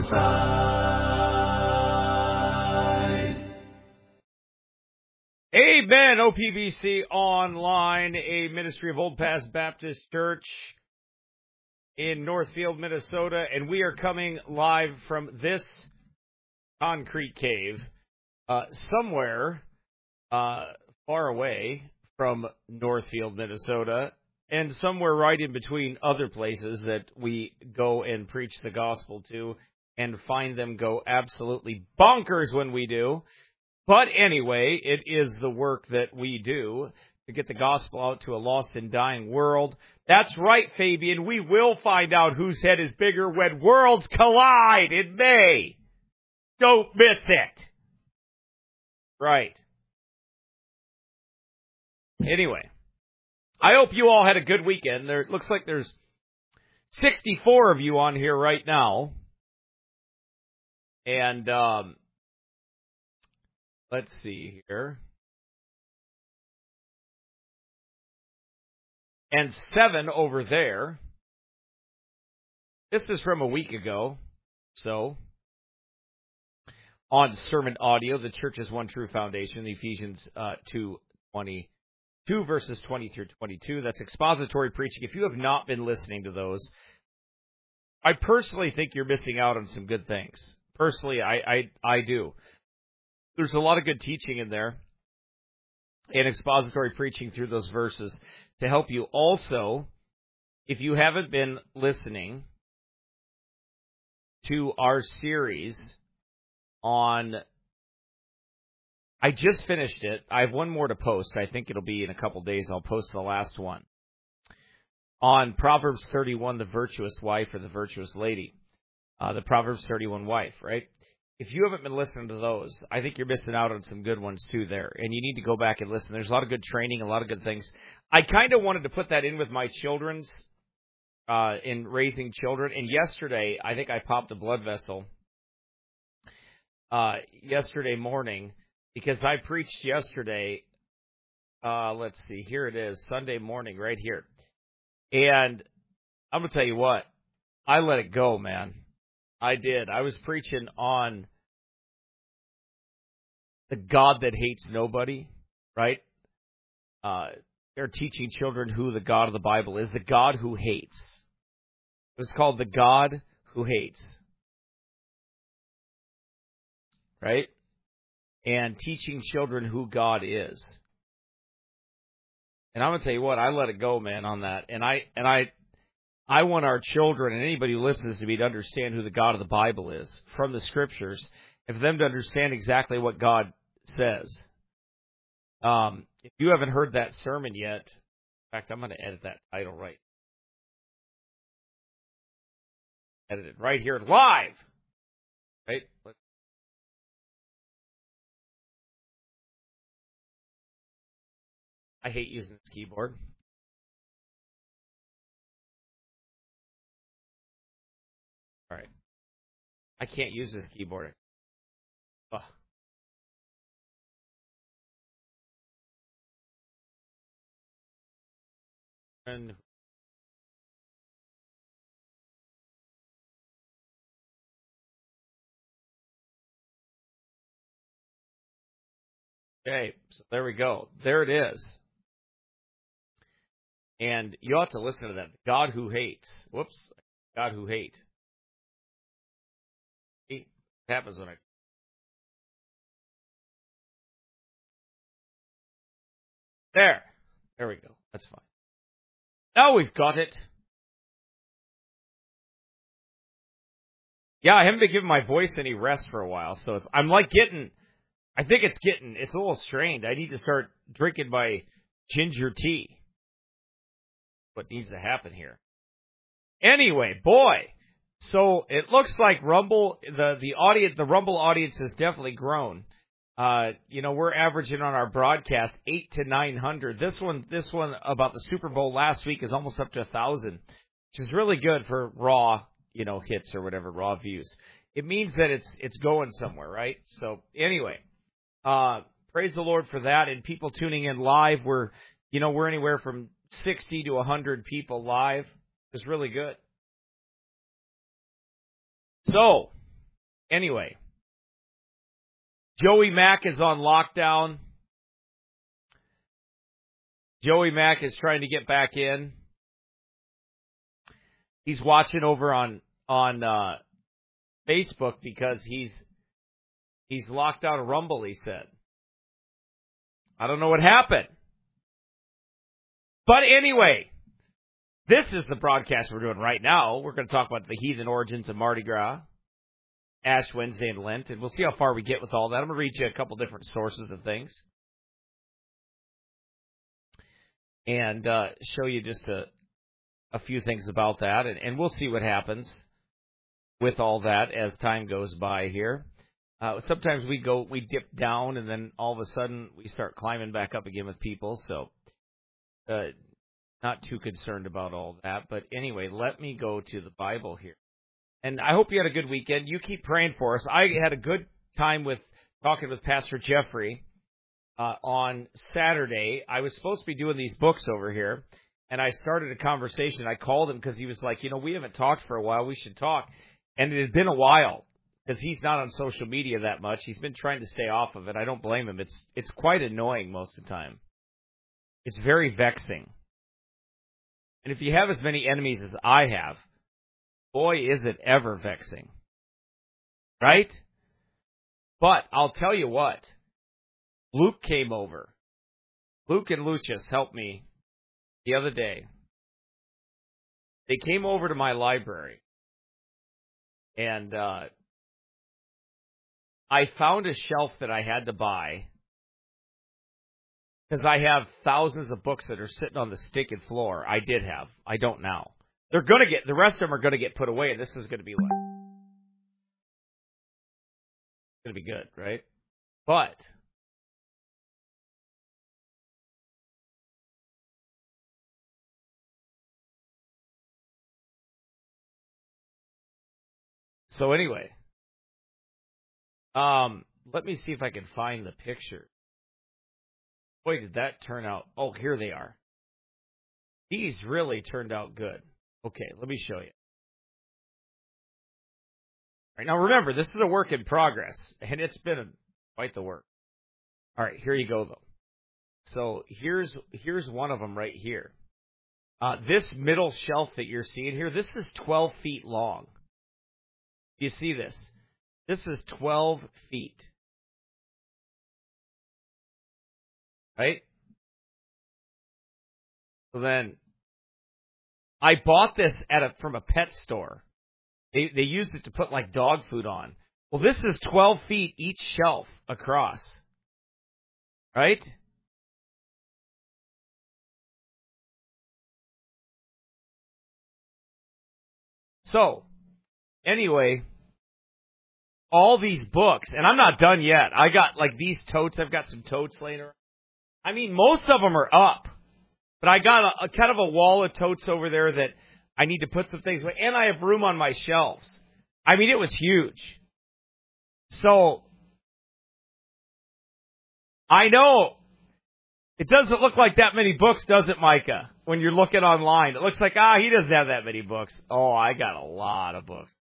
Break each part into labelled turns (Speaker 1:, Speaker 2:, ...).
Speaker 1: side. Amen. OPBC Online, a ministry of Old Pass Baptist Church in Northfield, Minnesota, and we are coming live from this concrete cave somewhere far away from Northfield, Minnesota, and somewhere right in between other places that we go and preach the gospel to and find them go absolutely bonkers when we do. But anyway, it is the work that we do to get the gospel out to a lost and dying world. That's right, Fabian. We will find out whose head is bigger when worlds collide in May. Don't miss it. Right. Anyway, I hope you all had a good weekend. It looks like there's 64 of you on here right now. And let's see here. And 7 over there. This is from a week ago. So, on sermon audio, the church's one true foundation, Ephesians 2:22, verses 20 through 22. That's expository preaching. If you have not been listening to those, I personally think you're missing out on some good things. Personally, I do. There's a lot of good teaching in there and expository preaching through those verses to help you. Also, if you haven't been listening to our series on, I just finished it. I have one more to post. I think it'll be in a couple days. I'll post the last one on Proverbs 31, the virtuous wife or the virtuous lady. The Proverbs 31 wife, right? If you haven't been listening to those, I think you're missing out on some good ones too there. And you need to go back and listen. There's a lot of good training, a lot of good things. I kind of wanted to put that in with my children's, in raising children. And yesterday, I think I popped a blood vessel, yesterday morning, because I preached yesterday, let's see, here it is, Sunday morning right here. And I'm going to tell you what, I let it go, man. I did. I was preaching on the God that hates nobody, right? They're teaching children who the God of the Bible is, the God who hates. It was called the God who hates, right? And teaching children who God is. And I'm going to tell you what, I let it go, man, on that. And I want our children and anybody who listens to me to understand who the God of the Bible is from the Scriptures, and for them to understand exactly what God says. If you haven't heard that sermon yet, in fact, I'm going to edit that title right. Edit it right here live. Right? I hate using this keyboard. All right. I can't use this keyboard. Ugh. And okay, so there we go. There it is. And you ought to listen to that. God who hates. Whoops. God who hate. What happens when I... There we go. That's fine. Now we've got it. Yeah, I haven't been giving my voice any rest for a while, so I'm like I think it's a little strained. I need to start drinking my ginger tea. What needs to happen here? Anyway, boy, so it looks like Rumble, the Rumble audience has definitely grown. We're averaging on our broadcast 800 to 900. This one about the Super Bowl last week is almost up to 1,000, which is really good for raw, hits or whatever, raw views. It means that it's going somewhere, right? So anyway, praise the Lord for that. And people tuning in live, we're anywhere from 60 to 100 people live. It's really good. So Anyway, Joey Mack is on lockdown. Joey Mack is trying to get back in. He's watching over on Facebook because he's locked out of Rumble, he said. I don't know what happened. But anyway, this is the broadcast we're doing right now. We're going to talk about the heathen origins of Mardi Gras, Ash Wednesday, and Lent, and we'll see how far we get with all that. I'm going to read you a couple different sources of things and show you just a few things about that, and we'll see what happens with all that as time goes by here. Sometimes we dip down, and then all of a sudden we start climbing back up again with people, so not too concerned about all that. But anyway, let me go to the Bible here. And I hope you had a good weekend. You keep praying for us. I had a good time talking with Pastor Jeffrey on Saturday. I was supposed to be doing these books over here, and I started a conversation. I called him because he was like, we haven't talked for a while. We should talk. And it had been a while because he's not on social media that much. He's been trying to stay off of it. I don't blame him. It's quite annoying most of the time. It's very vexing. And if you have as many enemies as I have, boy, is it ever vexing. Right? But I'll tell you what. Luke came over. Luke and Lucius helped me the other day. They came over to my library. And I found a shelf that I had to buy. Because I have thousands of books that are sitting on the stinking floor. I did have. I don't now. The rest of them are going to get put away, and this is going to be like, it's going to be good, right? But so anyway, let me see if I can find the picture. Boy, did that turn out. Oh, here they are. These really turned out good. Okay, let me show you. All right, now remember, this is a work in progress, and it's been quite the work. All right, here you go, though. So here's one of them right here. This middle shelf that you're seeing here, this is 12 feet long. You see this? This is 12 feet. Right? So then, I bought this from a pet store. They used it to put like dog food on. Well, this is 12 feet each shelf across. Right? So, anyway, all these books, and I'm not done yet. I got like these totes. I've got some totes laying around. I mean, most of them are up, but I got a kind of a wall of totes over there that I need to put some things away, and I have room on my shelves. I mean, it was huge. So, I know it doesn't look like that many books, does it, Micah? When you're looking online, it looks like, he doesn't have that many books. Oh, I got a lot of books.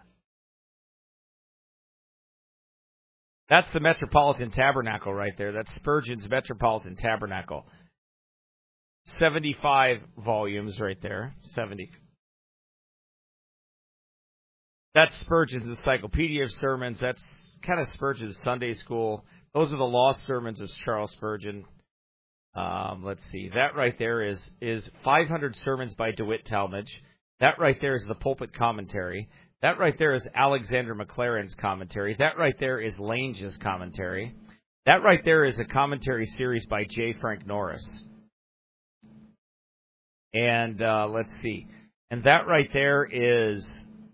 Speaker 1: That's the Metropolitan Tabernacle right there. That's Spurgeon's Metropolitan Tabernacle. 75 volumes right there. 70. That's Spurgeon's Encyclopedia of Sermons. That's kind of Spurgeon's Sunday School. Those are the lost sermons of Charles Spurgeon. Let's see. That right there is 500 sermons by DeWitt Talmage. That right there is the pulpit commentary. That right there is Alexander McLaren's commentary. That right there is Lange's commentary. That right there is a commentary series by J. Frank Norris. And let's see. And that right there is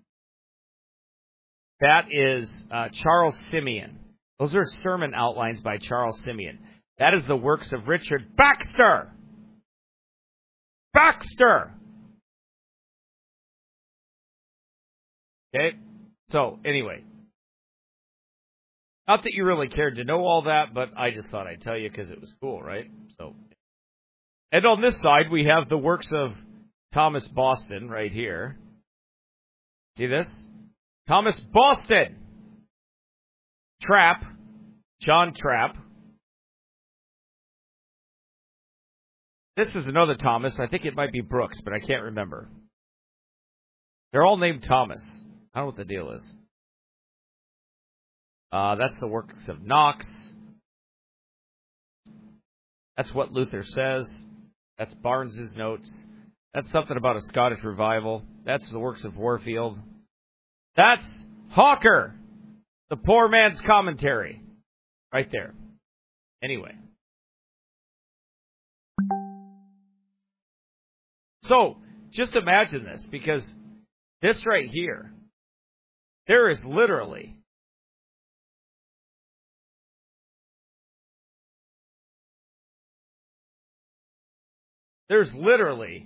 Speaker 1: Charles Simeon. Those are sermon outlines by Charles Simeon. That is the works of Richard Baxter. Baxter! Okay? So, anyway. Not that you really cared to know all that, but I just thought I'd tell you because it was cool, right? So, and on this side, we have the works of Thomas Boston right here. See this? Thomas Boston! Trapp, John Trapp. This is another Thomas. I think it might be Brooks, but I can't remember. They're all named Thomas. I don't know what the deal is. That's the works of Knox. That's what Luther says. That's Barnes's notes. That's something about a Scottish revival. That's the works of Warfield. That's Hawker, the poor man's commentary. Right there. Anyway. So, just imagine this, because this right here, there is literally There's literally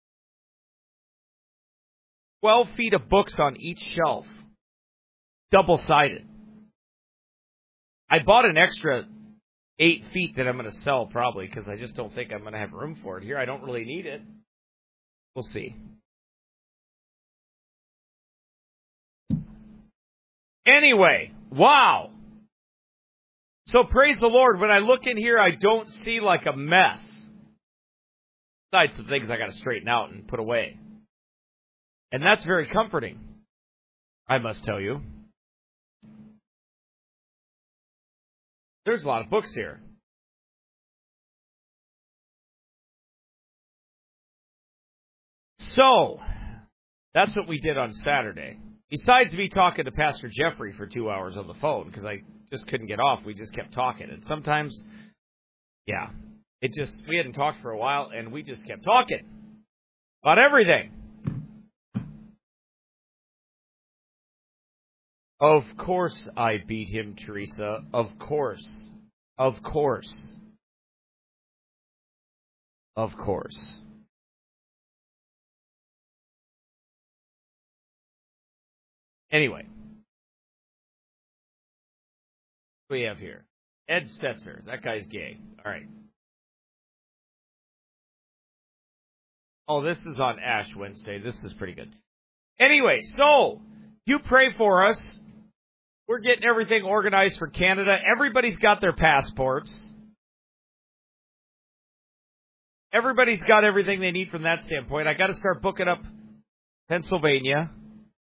Speaker 1: 12 feet of books on each shelf, double-sided. I bought an extra 8 feet that I'm going to sell probably because I just don't think I'm going to have room for it here. I don't really need it. We'll see. Anyway, wow. So praise the Lord. When I look in here, I don't see like a mess. Besides some things I got to straighten out and put away. And that's very comforting, I must tell you. There's a lot of books here. So, that's what we did on Saturday. Besides me talking to Pastor Jeffrey for 2 hours on the phone, because I just couldn't get off, we just kept talking. And sometimes, yeah, we hadn't talked for a while, and we just kept talking about everything. Of course I beat him, Teresa. Of course. Of course. Of course. Anyway. What do we have here? Ed Stetzer. That guy's gay. All right. Oh, this is on Ash Wednesday. This is pretty good. Anyway, so you pray for us. We're getting everything organized for Canada. Everybody's got their passports. Everybody's got everything they need from that standpoint. I got to start booking up Pennsylvania.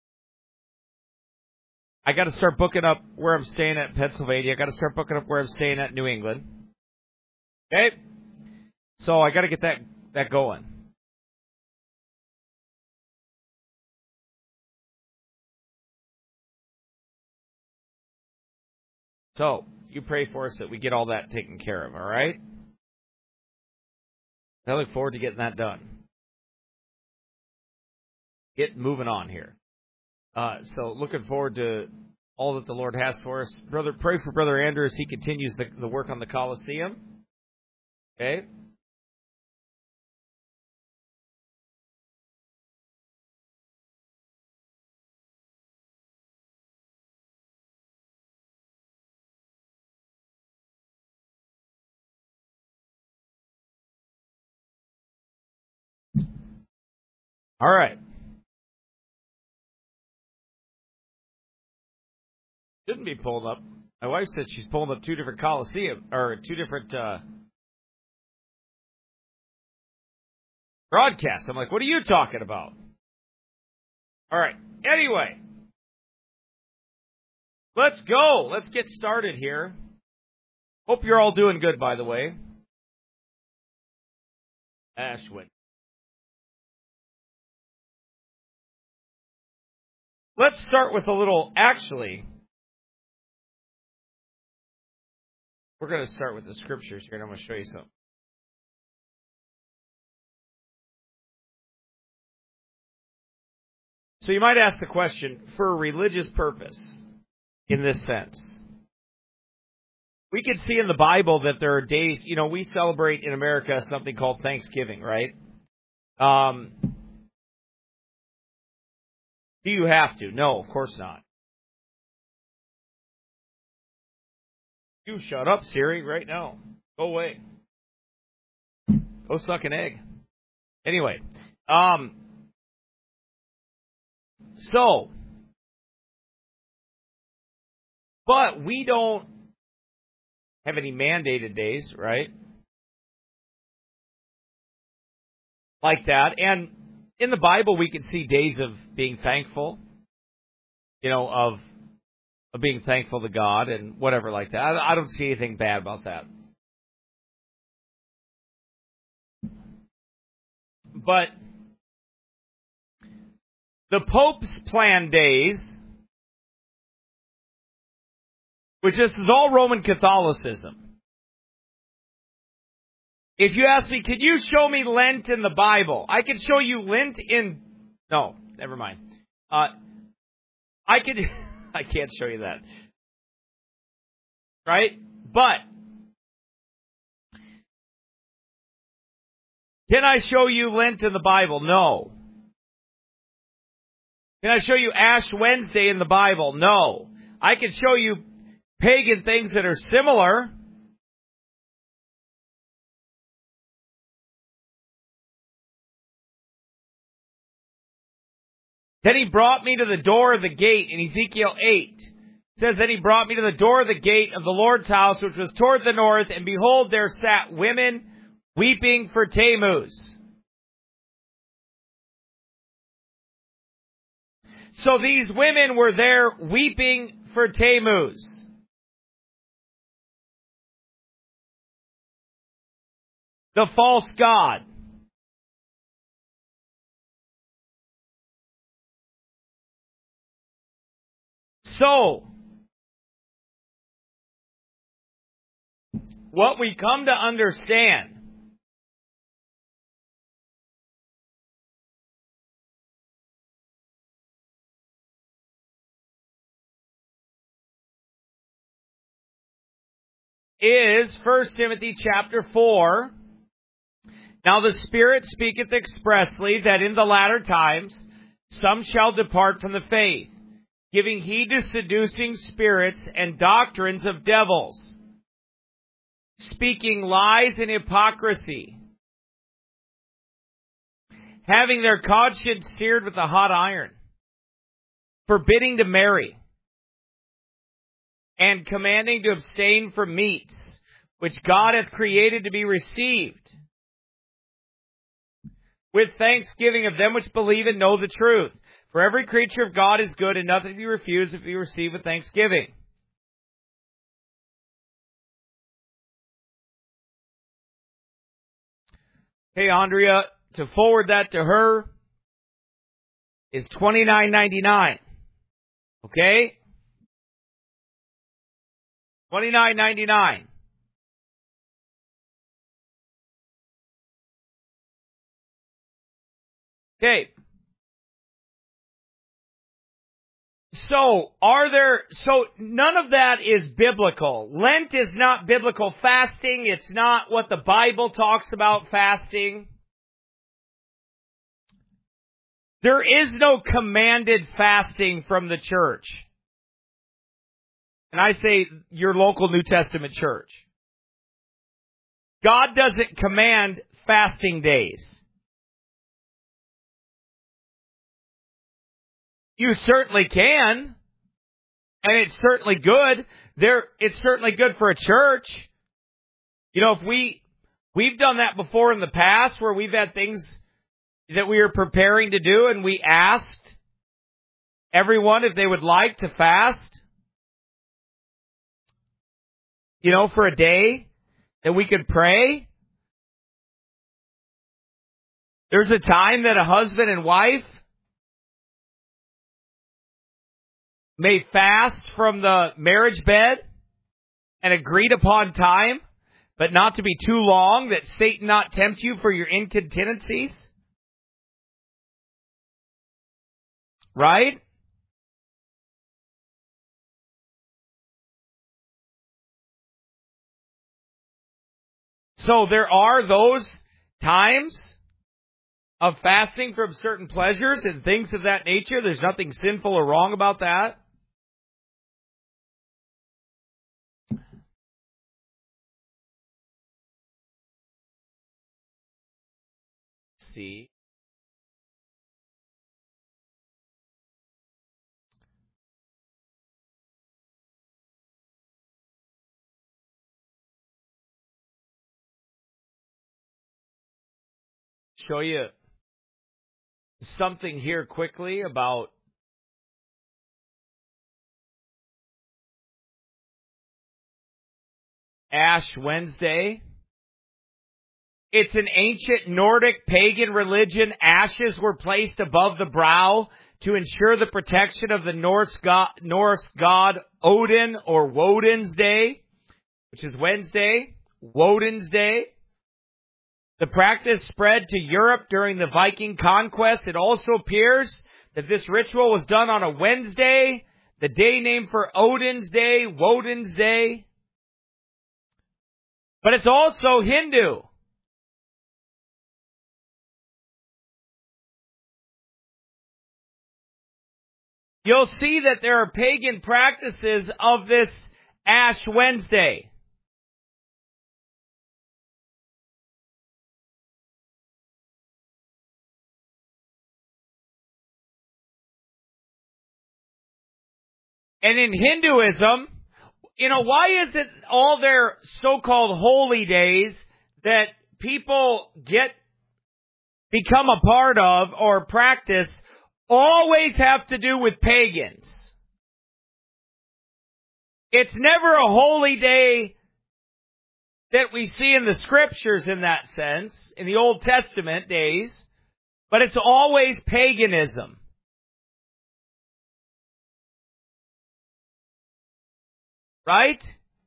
Speaker 1: I got to start booking up where I'm staying at Pennsylvania. I got to start booking up where I'm staying at New England. Okay? So I got to get that going. So, you pray for us that we get all that taken care of, all right? I look forward to getting that done. Get moving on here. So, looking forward to all that the Lord has for us. Brother, pray for Brother Andrew as he continues the work on the Coliseum. Okay? All right. Shouldn't be pulling up. My wife said she's pulling up two different Coliseum, or two different broadcasts. I'm like, what are you talking about? All right. Anyway. Let's go. Let's get started here. Hope you're all doing good, by the way. Ashwin. Let's start with a little, actually, we're going to start with the scriptures here, and I'm going to show you something. So you might ask the question, for a religious purpose, in this sense. We can see in the Bible that there are days, we celebrate in America something called Thanksgiving, right? Do you have to? No, of course not. You shut up, Siri, right now. Go away. Go suck an egg. Anyway, so But we don't have any mandated days, right? Like that. And in the Bible, we can see days of being thankful, of being thankful to God and whatever like that. I don't see anything bad about that. But the Pope's planned days, which is all Roman Catholicism. If you ask me, could you show me Lent in the Bible? I could show you Lent in... No, never mind. I can't show you that. Right? But can I show you Lent in the Bible? No. Can I show you Ash Wednesday in the Bible? No. I can show you pagan things that are similar. Then he brought me to the door of the gate in Ezekiel 8. It says, then he brought me to the door of the gate of the Lord's house, which was toward the north, and behold, there sat women weeping for Tammuz. So these women were there weeping for Tammuz. The false god. So, what we come to understand is 1 Timothy chapter 4. Now the Spirit speaketh expressly that in the latter times some shall depart from the faith, giving heed to seducing spirits and doctrines of devils, speaking lies and hypocrisy, having their conscience seared with a hot iron, forbidding to marry, and commanding to abstain from meats, which God hath created to be received, with thanksgiving of them which believe and know the truth. For every creature of God is good, and nothing to be refused if you receive with thanksgiving. Hey, Andrea, to forward that to her is $29.99. Okay? $29.99. Okay. So none of that is biblical. Lent is not biblical fasting. It's not what the Bible talks about fasting. There is no commanded fasting from the church. And I say your local New Testament church. God doesn't command fasting days. You certainly can. And it's certainly good. It's certainly good for a church. If we've done that before in the past where we've had things that we were preparing to do and we asked everyone if they would like to fast, for a day that we could pray. There's a time that a husband and wife may fast from the marriage bed, an agreed upon time, but not to be too long, that Satan not tempt you for your incontinencies. Right? So there are those times of fasting from certain pleasures and things of that nature. There's nothing sinful or wrong about that. See. show you something here quickly about Ash Wednesday. It's an ancient Nordic pagan religion. Ashes were placed above the brow to ensure the protection of the Norse god Odin, or Woden's Day, which is Wednesday, Woden's Day. The practice spread to Europe during the Viking conquest. It also appears that this ritual was done on a Wednesday, the day named for Odin's Day, Woden's Day. But it's also Hindu. You'll see that there are pagan practices of this Ash Wednesday. And in Hinduism, why is it all their so-called holy days that people become a part of or practice always have to do with pagans? It's never a holy day that we see in the scriptures in that sense, in the Old Testament days, but it's always paganism. Right?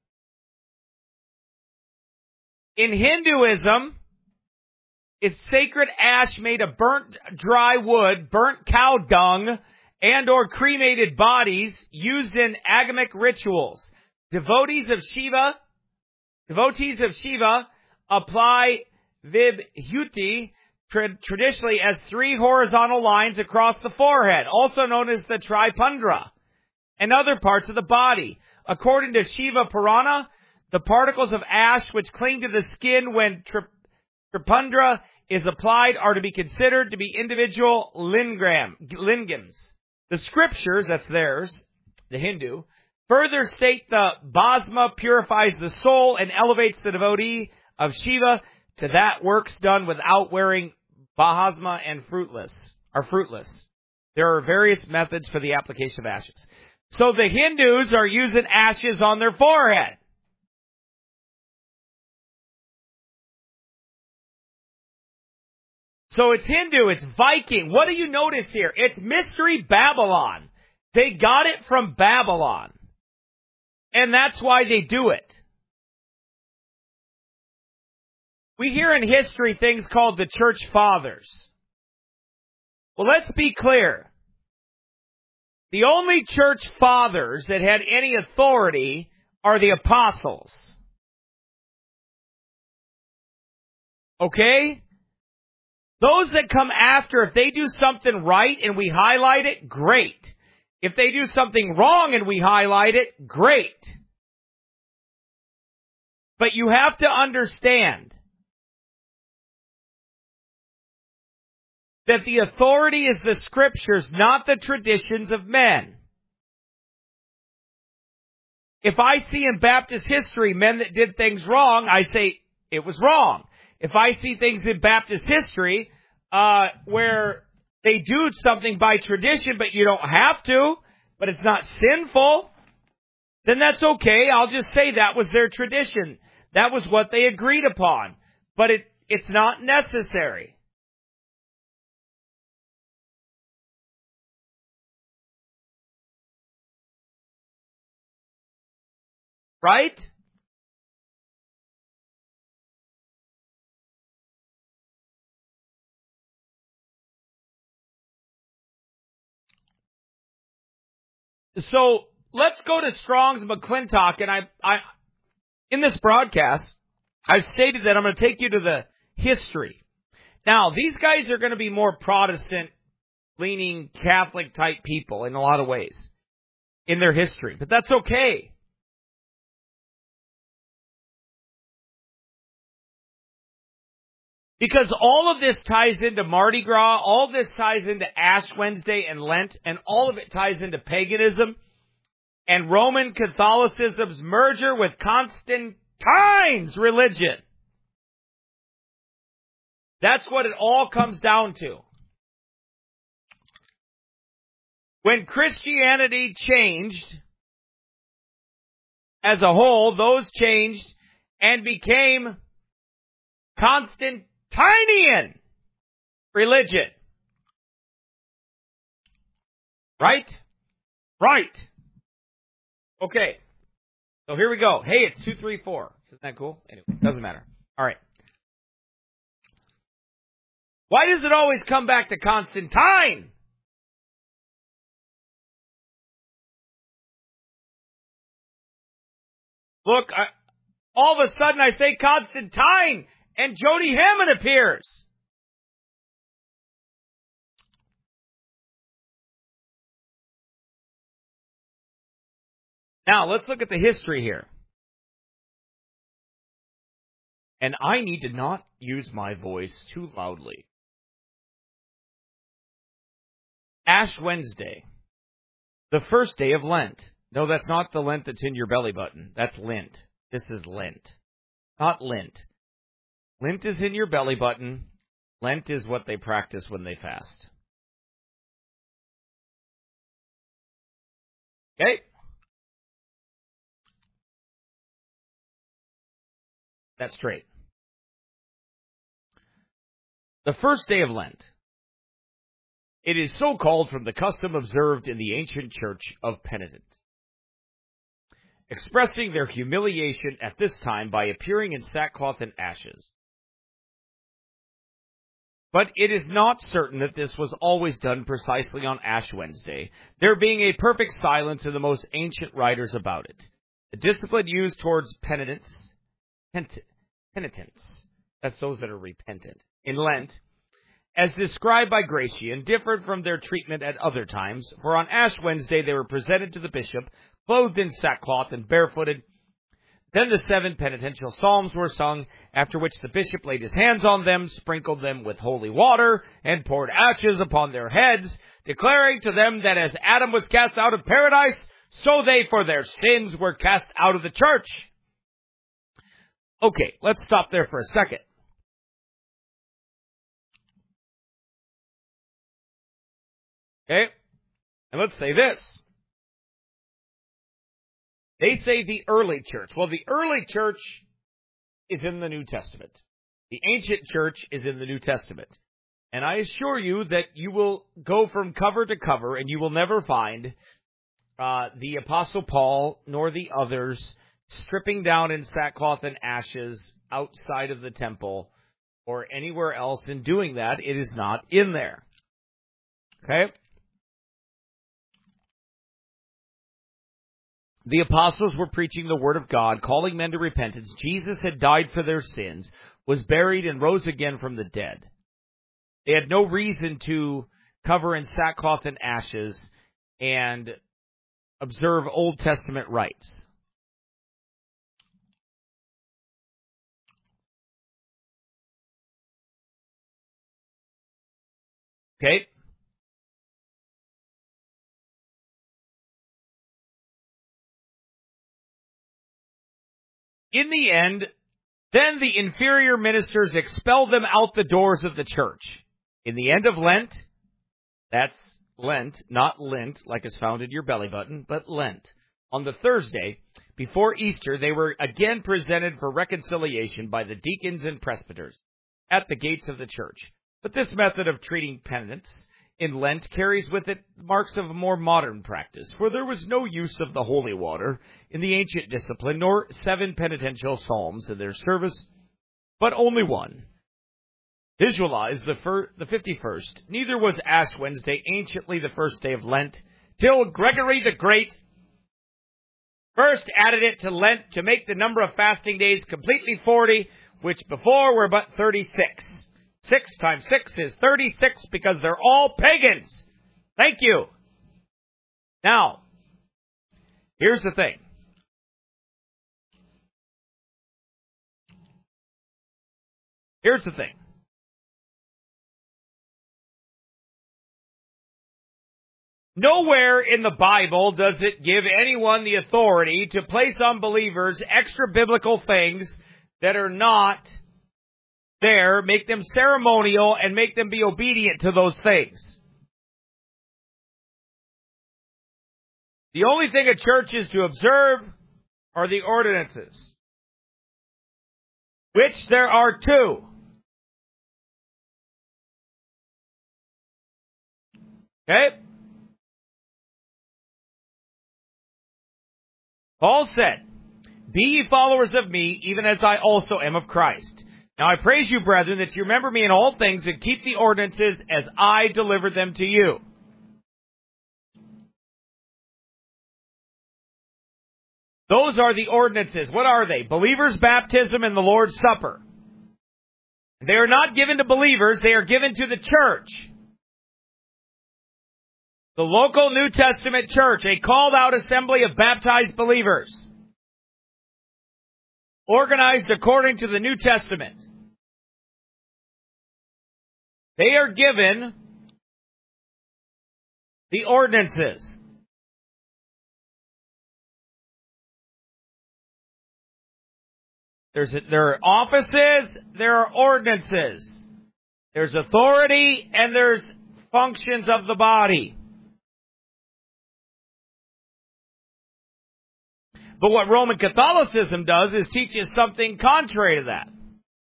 Speaker 1: In Hinduism, it's sacred ash made of burnt dry wood, burnt cow dung, and or cremated bodies used in agamic rituals. Devotees of Shiva apply vibhuti traditionally as 3 horizontal lines across the forehead, also known as the tripundra, and other parts of the body. According to Shiva Purana, the particles of ash which cling to the skin when tripundra is applied are to be considered to be individual lingams. The scriptures, that's theirs, the Hindu, further state the bhasma purifies the soul and elevates the devotee of Shiva to that works done without wearing bhasma and fruitless. There are various methods for the application of ashes. So the Hindus are using ashes on their forehead. So it's Hindu, it's Viking. What do you notice here? It's Mystery Babylon. They got it from Babylon. And that's why they do it. We hear in history things called the Church Fathers. Well, let's be clear. The only church fathers that had any authority are the apostles. Okay? Those that come after, if they do something right and we highlight it, great. If they do something wrong and we highlight it, great. But you have to understand that the authority is the scriptures, not the traditions of men. If I see in Baptist history men that did things wrong, I say it was wrong. If I see things in Baptist history where they do something by tradition, but you don't have to, but it's not sinful, then that's okay. I'll just say that was their tradition. That was what they agreed upon. But it's not necessary. Right? So let's go to Strong's McClintock, and I in this broadcast, I've stated that I'm going to take you to the history. Now, these guys are going to be more Protestant-leaning, Catholic-type people in a lot of ways in their history, but that's okay. Because all of this ties into Mardi Gras, all of this ties into Ash Wednesday and Lent, and all of it ties into paganism and Roman Catholicism's merger with Constantine's religion. That's what it all comes down to. When Christianity changed as a whole, those changed and became Constantinian religion. Right? Right. Okay. So here we go. Hey, it's 234. Isn't that cool? Anyway, doesn't matter. All right. Why does it always come back to Constantine? Look, all of a sudden I say Constantine, and Jody Hammond appears. Now, let's look at the history here. And I need to not use my voice too loudly. Ash Wednesday, the first day of Lent. No, that's not the Lent that's in your belly button. That's Lent. This is Lent, not Lent. Lent is in your belly button. Lent is what they practice when they fast. Okay? That's straight. The first day of Lent. It is so called from the custom observed in the ancient church of penitents, expressing their humiliation at this time by appearing in sackcloth and ashes. But it is not certain that this was always done precisely on Ash Wednesday, there being a perfect silence in the most ancient writers about it. The discipline used towards penitents, that's those that are repentant, in Lent, as described by Gratian, differed from their treatment at other times, for on Ash Wednesday they were presented to the bishop, clothed in sackcloth and barefooted. Then the 7 penitential psalms were sung, after which the bishop laid his hands on them, sprinkled them with holy water, and poured ashes upon their heads, declaring to them that as Adam was cast out of paradise, so they for their sins were cast out of the church. Okay, let's stop there for a second. Okay, and let's say this. They say the early church. Well, the early church is in the New Testament. The ancient church is in the New Testament. And I assure you that you will go from cover to cover and you will never find the Apostle Paul nor the others stripping down in sackcloth and ashes outside of the temple or anywhere else. In doing that, it is not in there. Okay? The apostles were preaching the word of God, calling men to repentance. Jesus had died for their sins, was buried, and rose again from the dead. They had no reason to cover in sackcloth and ashes and observe Old Testament rites. Okay? In the end, then the inferior ministers expelled them out the doors of the church. In the end of Lent, that's Lent, not Lent, like is found in your belly button, but Lent. On the Thursday, before Easter, they were again presented for reconciliation by the deacons and presbyters at the gates of the church. But this method of treating penitents in Lent carries with it marks of a more modern practice, for there was no use of the holy water in the ancient discipline, nor 7 penitential psalms in their service, but only one. Visualize the 51st. Neither was Ash Wednesday anciently the first day of Lent, till Gregory the Great first added it to Lent to make the number of fasting days completely 40, which before were but 36. 6 times 6 is 36 because they're all pagans. Thank you. Now, here's the thing. Here's the thing. Nowhere in the Bible does it give anyone the authority to place on believers extra biblical things that are not there, make them ceremonial, and make them be obedient to those things. The only thing a church is to observe are the ordinances, which there are two. Okay? Paul said, "Be ye followers of me, even as I also am of Christ. Now I praise you, brethren, that you remember me in all things and keep the ordinances as I delivered them to you." Those are the ordinances. What are they? Believers' baptism and the Lord's Supper. They are not given to believers, they are given to the church. The local New Testament church, a called out assembly of baptized believers, organized according to the New Testament. They are given the ordinances. There are offices, there are ordinances. There's authority, and there's functions of the body. But what Roman Catholicism does is teaches something contrary to that.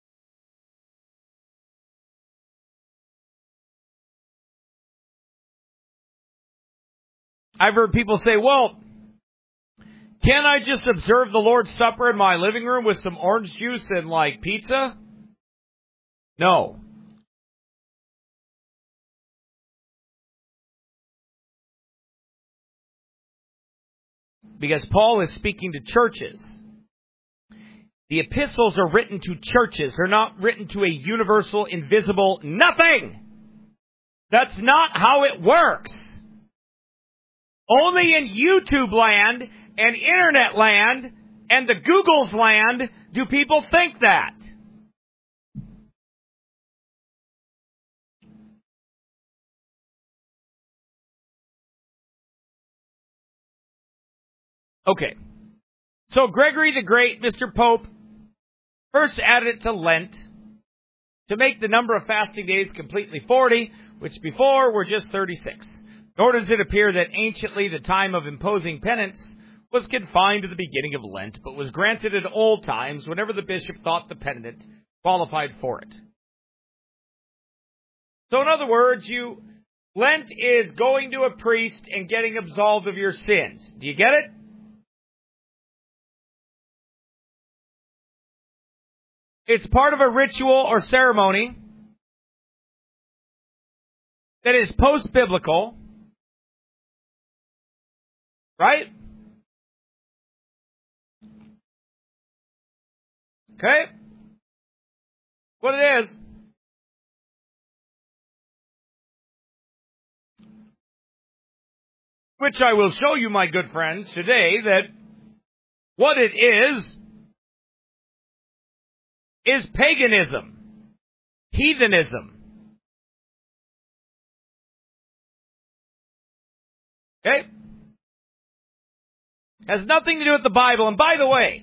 Speaker 1: I've heard people say, well, can't I just observe the Lord's Supper in my living room with some orange juice and, like, pizza? No. Because Paul is speaking to churches. The epistles are written to churches. They're not written to a universal, invisible nothing. That's not how it works. Only in YouTube land and internet land and the Google's land do people think that. Okay. So Gregory the Great, Mr. Pope, first added it to Lent to make the number of fasting days completely 40, which before were just 36. Nor does it appear that anciently the time of imposing penance was confined to the beginning of Lent, but was granted at old times whenever the bishop thought the penitent qualified for it. So in other words, Lent is going to a priest and getting absolved of your sins. Do you get it? It's part of a ritual or ceremony that is post-biblical, right? Okay? What it is. Which I will show you, my good friends, today, that what it is paganism, heathenism. Okay? Has nothing to do with the Bible. And by the way,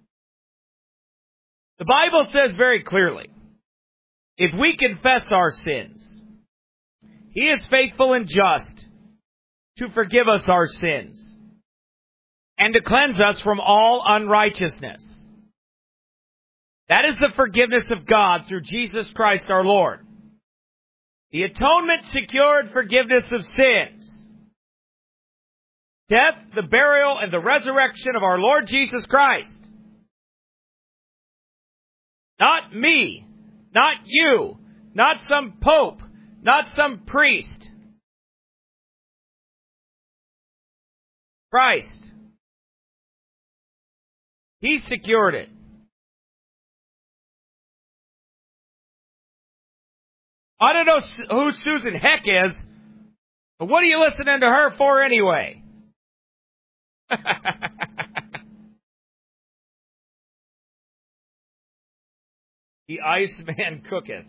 Speaker 1: the Bible says very clearly, if we confess our sins, He is faithful and just to forgive us our sins and to cleanse us from all unrighteousness. That is the forgiveness of God through Jesus Christ our Lord. The atonement secured forgiveness of sins. Death, the burial, and the resurrection of our Lord Jesus Christ. Not me, not you, not some pope, not some priest. Christ. He secured it. I don't know who Susan Heck is, but what are you listening to her for anyway? The Iceman cooketh.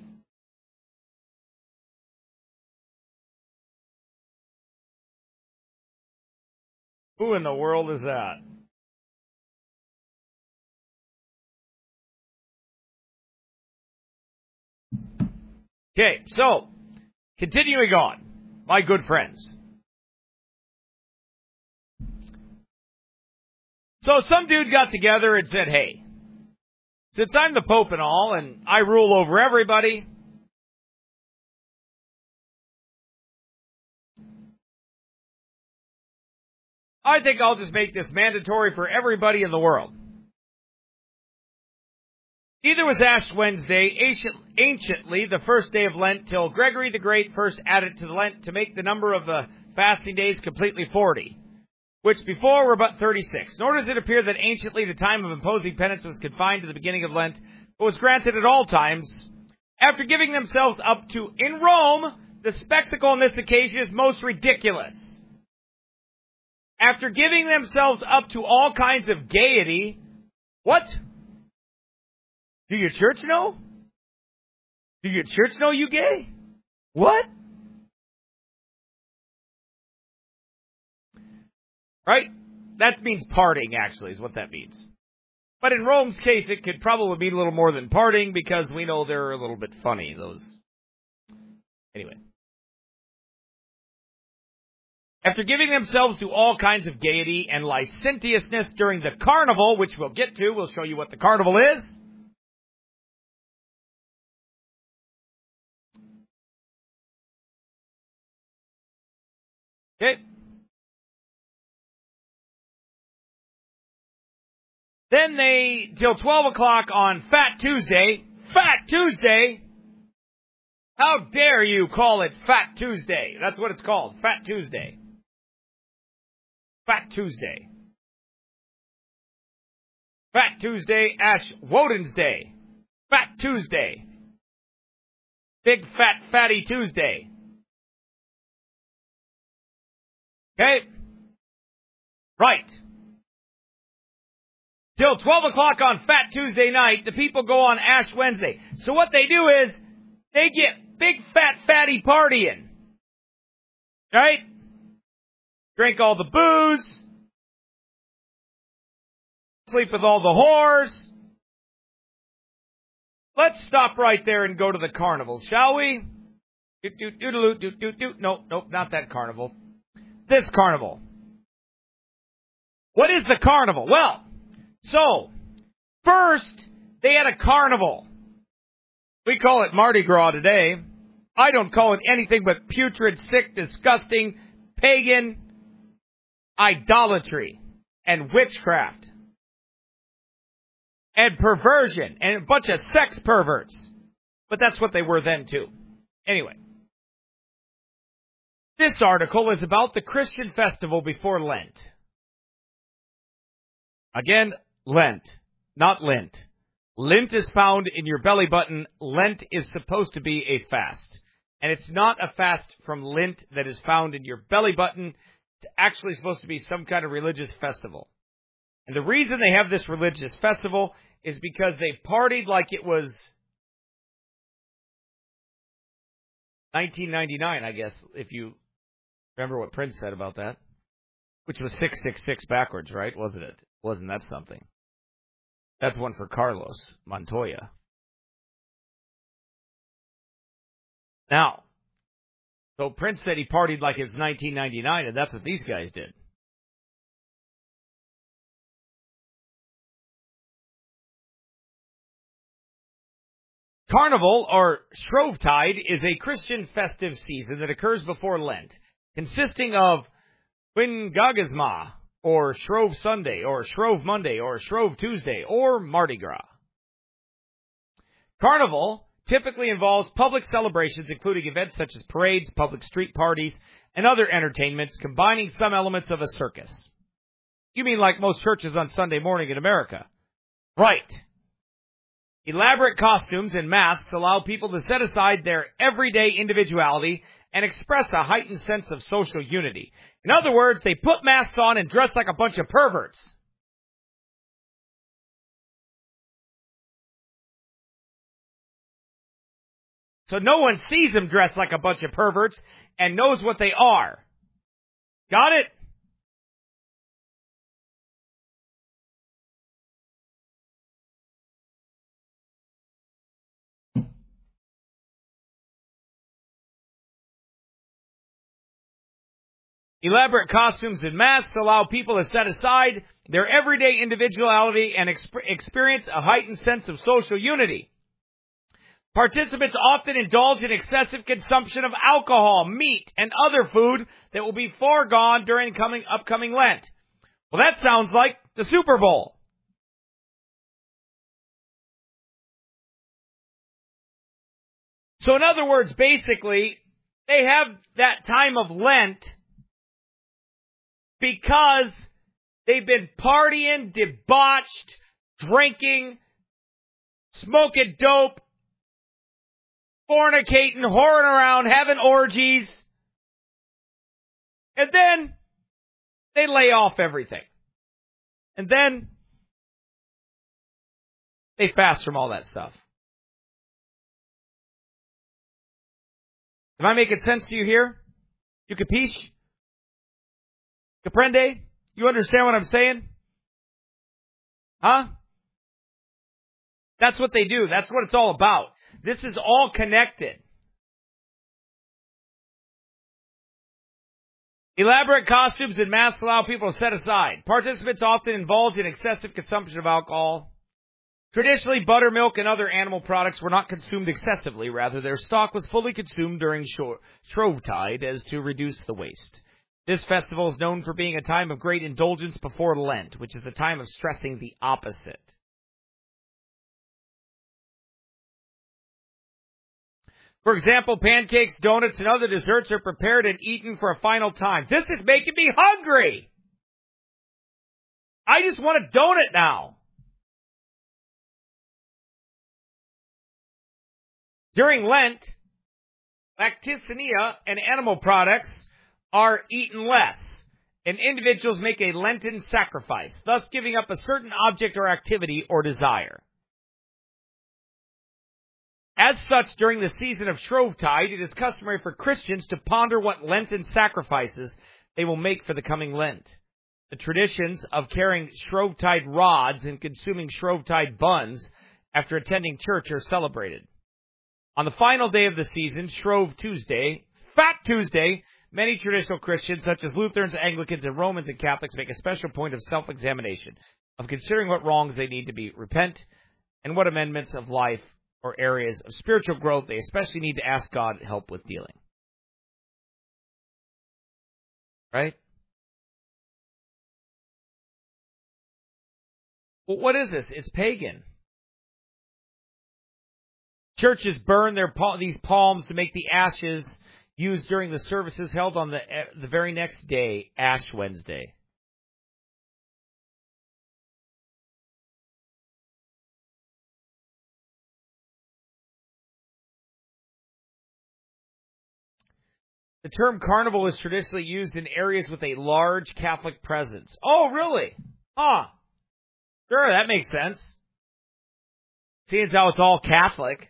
Speaker 1: Who in the world is that? Okay, so, continuing on, my good friends. So some dude got together and said, hey, since I'm the Pope and all, and I rule over everybody, I think I'll just make this mandatory for everybody in the world. Neither was Ash Wednesday, anciently the first day of Lent, till Gregory the Great first added to the Lent to make the number of the fasting days completely 40, which before were but 36. Nor does it appear that anciently the time of imposing penance was confined to the beginning of Lent, but was granted at all times. After giving themselves up to, in Rome, the spectacle on this occasion is most ridiculous. After giving themselves up to all kinds of gaiety, what? Do your church know? Do your church know you gay? What? Right? That means partying, actually, is what that means. But in Rome's case, it could probably mean a little more than partying, because we know they're a little bit funny, those. Anyway. After giving themselves to all kinds of gaiety and licentiousness during the carnival, which we'll get to, we'll show you what the carnival is. Okay. Then till 12 o'clock on Fat Tuesday, how dare you call it Fat Tuesday? That's what it's called, Fat Tuesday. Fat Tuesday. Fat Tuesday, Ash Woden's Day. Fat Tuesday. Big Fat Fatty Tuesday. Okay? Right. Till 12 o'clock on Fat Tuesday night, the people go on Ash Wednesday. So what they do is, they get big fat fatty partying. Right? Drink all the booze. Sleep with all the whores. Let's stop right there and go to the carnival, shall we? Nope, not that carnival. This carnival. What is the carnival? Well, so, first, they had a carnival. We call it Mardi Gras today. I don't call it anything but putrid, sick, disgusting, pagan idolatry and witchcraft and perversion and a bunch of sex perverts. But that's what they were then, too. Anyway, this article is about the Christian festival before Lent. Again, Lent, not Lent. Lent is found in your belly button. Lent is supposed to be a fast. And it's not a fast from Lent that is found in your belly button. It's actually supposed to be some kind of religious festival. And the reason they have this religious festival is because they partied like it was 1999, I guess, if you remember what Prince said about that. Which was 666 backwards, right? Wasn't it? Wasn't that something? That's one for Carlos Montoya. Now, so Prince said he partied like it's 1999, and that's what these guys did. Carnival, or Shrovetide, is a Christian festive season that occurs before Lent, consisting of Wingagasma, or Shrove Sunday, or Shrove Monday, or Shrove Tuesday, or Mardi Gras. Carnival typically involves public celebrations, including events such as parades, public street parties, and other entertainments, combining some elements of a circus. You mean like most churches on Sunday morning in America? Right. Elaborate costumes and masks allow people to set aside their everyday individuality and express a heightened sense of social unity. In other words, they put masks on and dress like a bunch of perverts. So no one sees them dressed like a bunch of perverts and knows what they are. Got it? Elaborate costumes and masks allow people to set aside their everyday individuality and experience a heightened sense of social unity. Participants often indulge in excessive consumption of alcohol, meat, and other food that will be foregone during upcoming Lent. Well, that sounds like the Super Bowl. So in other words, basically, they have that time of Lent because they've been partying, debauched, drinking, smoking dope, fornicating, whoring around, having orgies. And then they lay off everything. And then they fast from all that stuff. Am I making sense to you here? You capiche? Comprende? You understand what I'm saying? Huh? That's what they do. That's what it's all about. This is all connected. Elaborate costumes and masks allow people to set aside. Participants often indulge in excessive consumption of alcohol. Traditionally, buttermilk and other animal products were not consumed excessively. Rather, their stock was fully consumed during Shrovetide as to reduce the waste. This festival is known for being a time of great indulgence before Lent, which is a time of stressing the opposite. For example, pancakes, donuts, and other desserts are prepared and eaten for a final time. This is making me hungry. I just want a donut now. During Lent, lacticinium and animal products are eaten less, and individuals make a Lenten sacrifice, thus giving up a certain object or activity or desire. As such, during the season of Shrovetide, it is customary for Christians to ponder what Lenten sacrifices they will make for the coming Lent. The traditions of carrying Shrovetide rods and consuming Shrovetide buns after attending church are celebrated. On the final day of the season, Shrove Tuesday, Fat Tuesday, many traditional Christians, such as Lutherans, Anglicans, and Romans and Catholics, make a special point of self-examination, of considering what wrongs they need to repent, and what amendments of life or areas of spiritual growth they especially need to ask God help with dealing. Right? Well, what is this? It's pagan. Churches burn these palms to make the ashes used during the services held on the very next day, Ash Wednesday. The term carnival is traditionally used in areas with a large Catholic presence. Oh, really? Huh. Sure, that makes sense. Seeing as how it's all Catholic.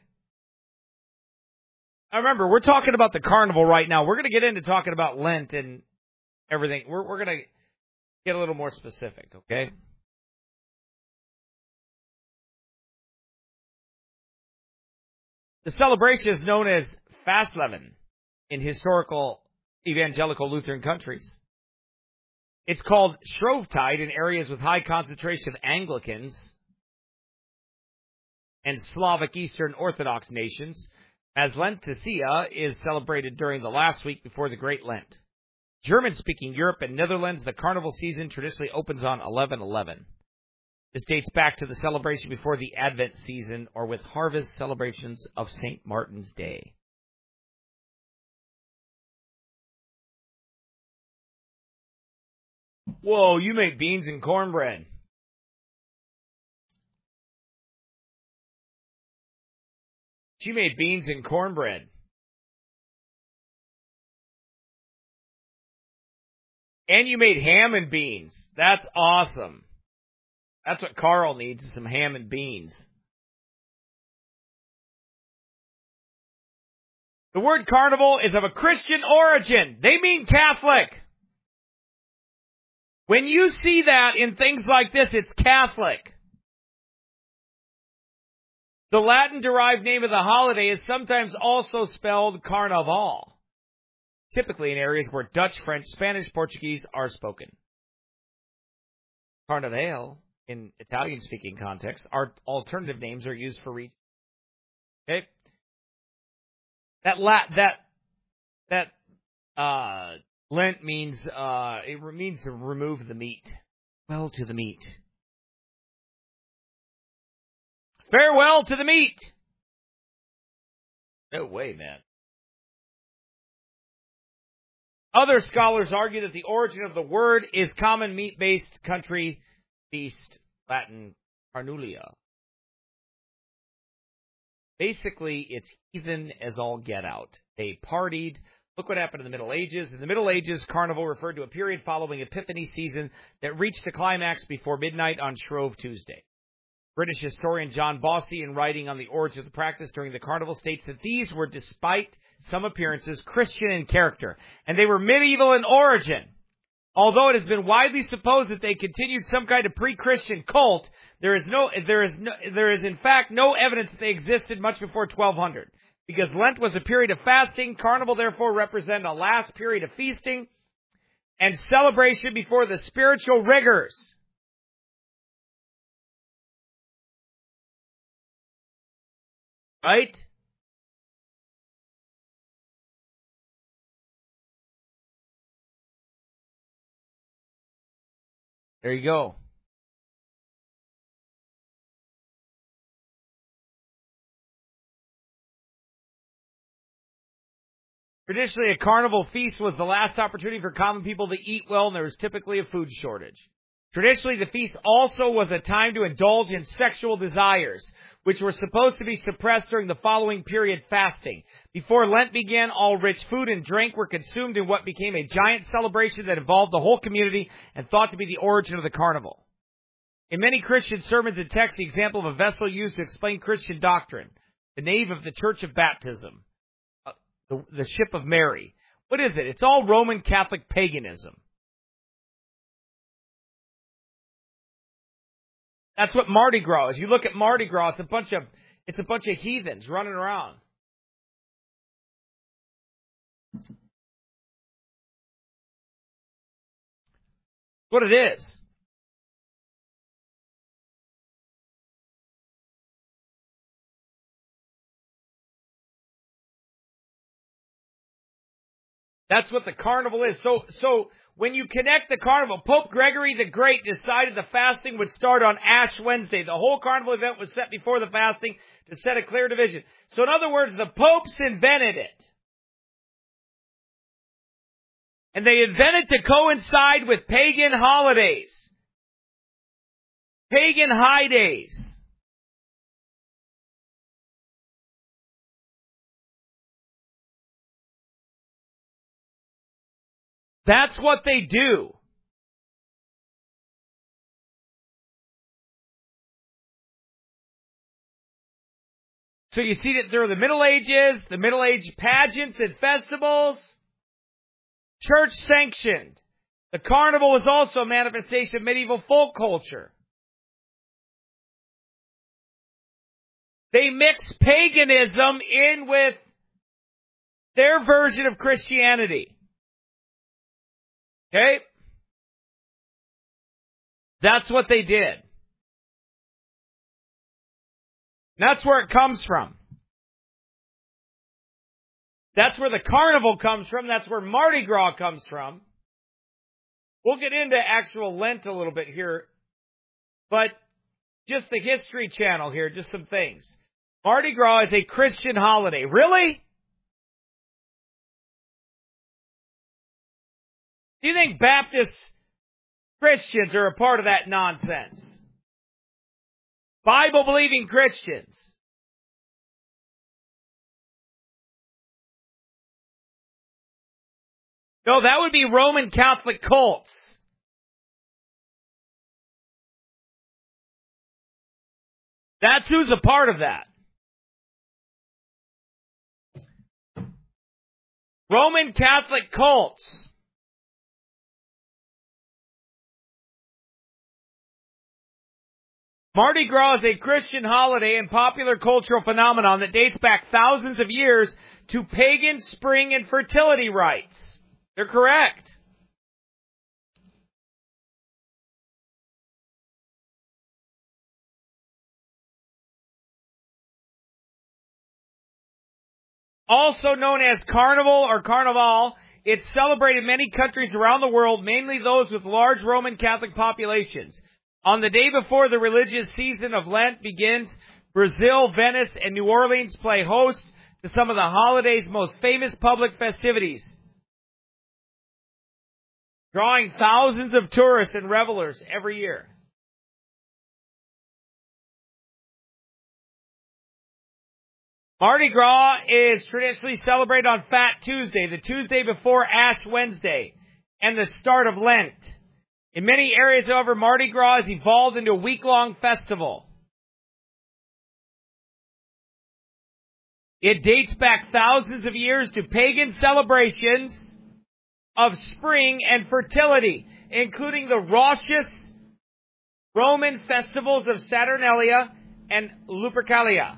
Speaker 1: Now remember, we're talking about the carnival right now. We're going to get into talking about Lent and everything. We're going to get a little more specific, okay? The celebration is known as Fastleben in historical evangelical Lutheran countries. It's called Shrovetide in areas with high concentration of Anglicans and Slavic Eastern Orthodox nations, as Lenticia is celebrated during the last week before the Great Lent. German-speaking Europe and Netherlands, the carnival season traditionally opens on 11/11. This dates back to the celebration before the Advent season or with harvest celebrations of St. Martin's Day. Whoa, you make beans and cornbread. She made beans and cornbread. And you made ham and beans. That's awesome. That's what Carl needs, is some ham and beans. The word carnival is of a Christian origin. They mean Catholic. When you see that in things like this, it's Catholic. The Latin-derived name of the holiday is sometimes also spelled carnaval. typically in areas where Dutch, French, Spanish, Portuguese are spoken. Carnaval, in Italian-speaking contexts, our alternative names are used for region. Okay? That Lent means it means to remove the meat. Well to the meat. Farewell to the meat. No way, man. Other scholars argue that the origin of the word is common meat-based country feast, Latin carnulia. Basically, it's heathen as all get out. They partied. Look what happened in the Middle Ages. In the Middle Ages, Carnival referred to a period following Epiphany season that reached a climax before midnight on Shrove Tuesday. British historian John Bossy, in writing on the origin of the practice during the Carnival, states that these were, despite some appearances, Christian in character, and they were medieval in origin. Although it has been widely supposed that they continued some kind of pre-Christian cult, there is in fact no evidence that they existed much before 1200. Because Lent was a period of fasting, Carnival therefore represented a last period of feasting and celebration before the spiritual rigors. Right? There you go. Traditionally, a carnival feast was the last opportunity for common people to eat well, and there was typically a food shortage. Traditionally, the feast also was a time to indulge in sexual desires, which were supposed to be suppressed during the following period, fasting. Before Lent began, all rich food and drink were consumed in what became a giant celebration that involved the whole community and thought to be the origin of the carnival. In many Christian sermons and texts, the example of a vessel used to explain Christian doctrine, the nave of the Church of Baptism, the ship of Mary. What is it? It's all Roman Catholic paganism. That's what Mardi Gras is. You look at Mardi Gras, it's a bunch of heathens running around. What it is. That's what the carnival is. So when you connect the carnival, Pope Gregory the Great decided the fasting would start on Ash Wednesday. The whole carnival event was set before the fasting to set a clear division. So in other words, the popes invented it. And they invented to coincide with pagan holidays. Pagan high days. That's what they do. So you see that there are the Middle Ages, the Middle Age pageants and festivals, church sanctioned. The carnival was also a manifestation of medieval folk culture. They mix paganism in with their version of Christianity. Okay? That's what they did. That's where it comes from. That's where the carnival comes from. That's where Mardi Gras comes from. We'll get into actual Lent a little bit here. But just the History Channel here, just some things. Mardi Gras is a Christian holiday. Really? Do you think Baptist Christians are a part of that nonsense? Bible-believing Christians. No, that would be Roman Catholic cults. That's who's a part of that. Roman Catholic cults. Mardi Gras is a Christian holiday and popular cultural phenomenon that dates back thousands of years to pagan spring and fertility rites. They're correct. Also known as Carnival or Carnival, it's celebrated in many countries around the world, mainly those with large Roman Catholic populations. On the day before the religious season of Lent begins, Brazil, Venice, and New Orleans play host to some of the holiday's most famous public festivities, drawing thousands of tourists and revelers every year. Mardi Gras is traditionally celebrated on Fat Tuesday, the Tuesday before Ash Wednesday, and the start of Lent. In many areas, however, Mardi Gras has evolved into a week-long festival. It dates back thousands of years to pagan celebrations of spring and fertility, including the raucous Roman festivals of Saturnalia and Lupercalia.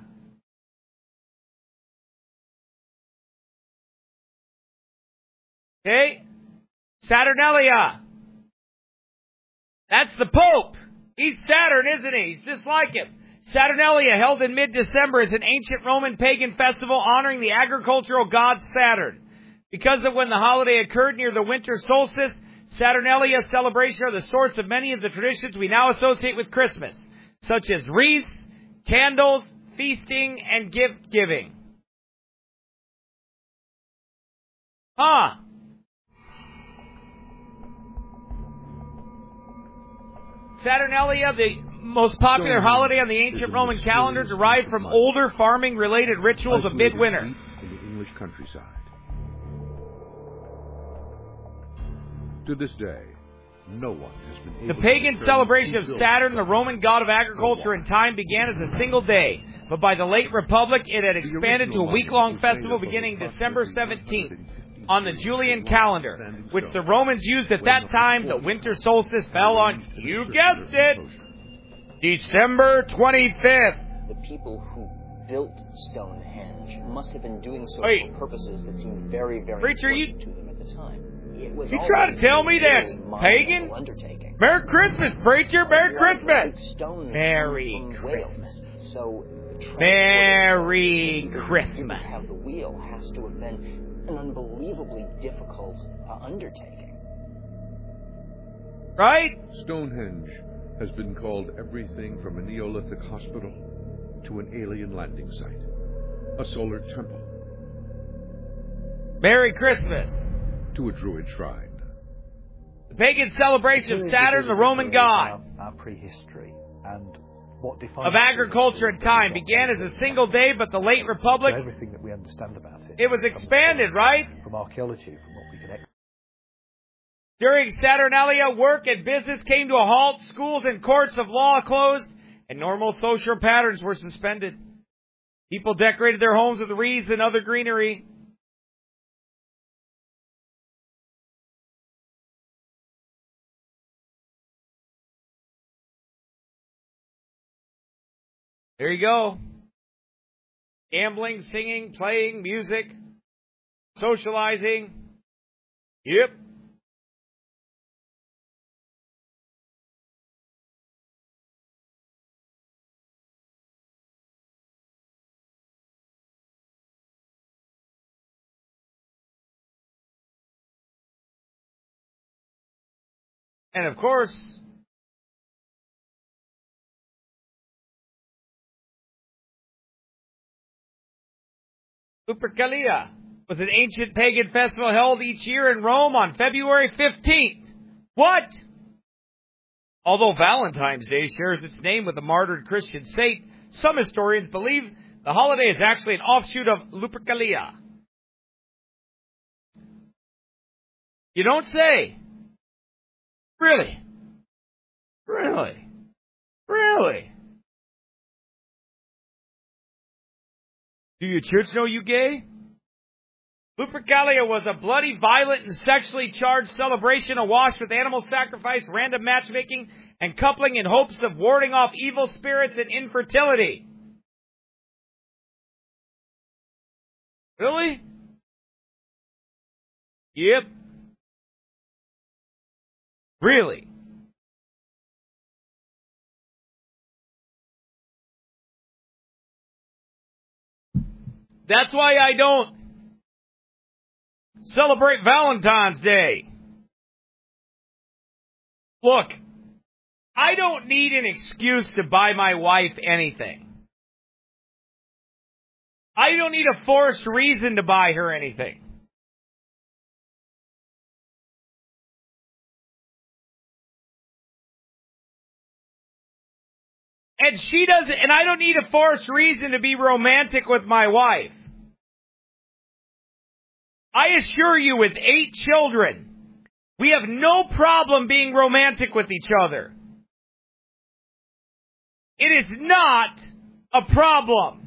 Speaker 1: Okay? Saturnalia. That's the Pope. He's Saturn, isn't he? He's just like him. Saturnalia, held in mid-December, is an ancient Roman pagan festival honoring the agricultural god Saturn. Because of when the holiday occurred near the winter solstice, Saturnalia celebrations are the source of many of the traditions we now associate with Christmas, such as wreaths, candles, feasting, and gift-giving. Saturnalia, the most popular holiday on the ancient Roman calendar, derived from older farming-related rituals of midwinter.
Speaker 2: In the English countryside. To this day, no one has been able
Speaker 1: The pagan celebration of Saturn, the Roman god of agriculture and time, began as a single day, but by the late Republic it had expanded to a week-long festival beginning December 17th on the Julian calendar, which the Romans used at that time. The winter solstice fell on, you guessed it, December 25th.
Speaker 3: The people who built Stonehenge must have been doing so for purposes that seemed very, very
Speaker 1: Preacher,
Speaker 3: important to them at the time. It was
Speaker 1: you try to tell me that's pagan?
Speaker 3: Undertaking.
Speaker 1: Merry Christmas, preacher! Merry Christmas!
Speaker 3: Merry
Speaker 1: Christmas!
Speaker 3: So,
Speaker 1: Merry Christmas!
Speaker 3: To have the wheel has to have been an unbelievably difficult undertaking.
Speaker 1: Right?
Speaker 2: Stonehenge has been called everything from a Neolithic hospital to an alien landing site, a solar temple,
Speaker 1: Merry Christmas,
Speaker 2: to a druid shrine.
Speaker 1: the pagan celebration of Saturn, the Roman god
Speaker 4: our prehistory and what defines
Speaker 1: of agriculture and time, began as a single day, but the late Republic,
Speaker 4: so everything that we understand about
Speaker 1: it was expanded, right?
Speaker 4: from archaeology, from what we can.
Speaker 1: During Saturnalia, work and business came to a halt, schools and courts of law closed, and normal social patterns were suspended. People decorated their homes with wreaths and other greenery. There you go. Gambling, singing, playing, music, socializing. Yep. And of course, Lupercalia was an ancient pagan festival held each year in Rome on February 15th. What? Although Valentine's Day shares its name with a martyred Christian saint, some historians believe the holiday is actually an offshoot of Lupercalia. You don't say. Really? Really? Really? Do your church know you gay? Lupercalia was a bloody, violent, and sexually charged celebration awash with animal sacrifice, random matchmaking, and coupling in hopes of warding off evil spirits and infertility. Really? Yep. Really? That's why I don't celebrate Valentine's Day. Look, I don't need an excuse to buy my wife anything. I don't need a forced reason to buy her anything. And she doesn't, and I don't need a forced reason to be romantic with my wife. I assure you, with 8 children, we have no problem being romantic with each other. It is not a problem.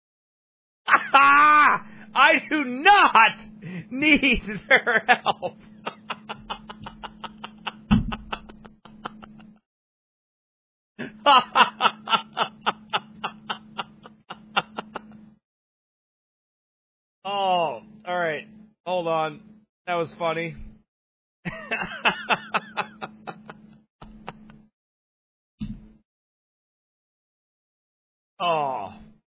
Speaker 1: I do not need their help. Oh, all right. Hold on. That was funny. Oh.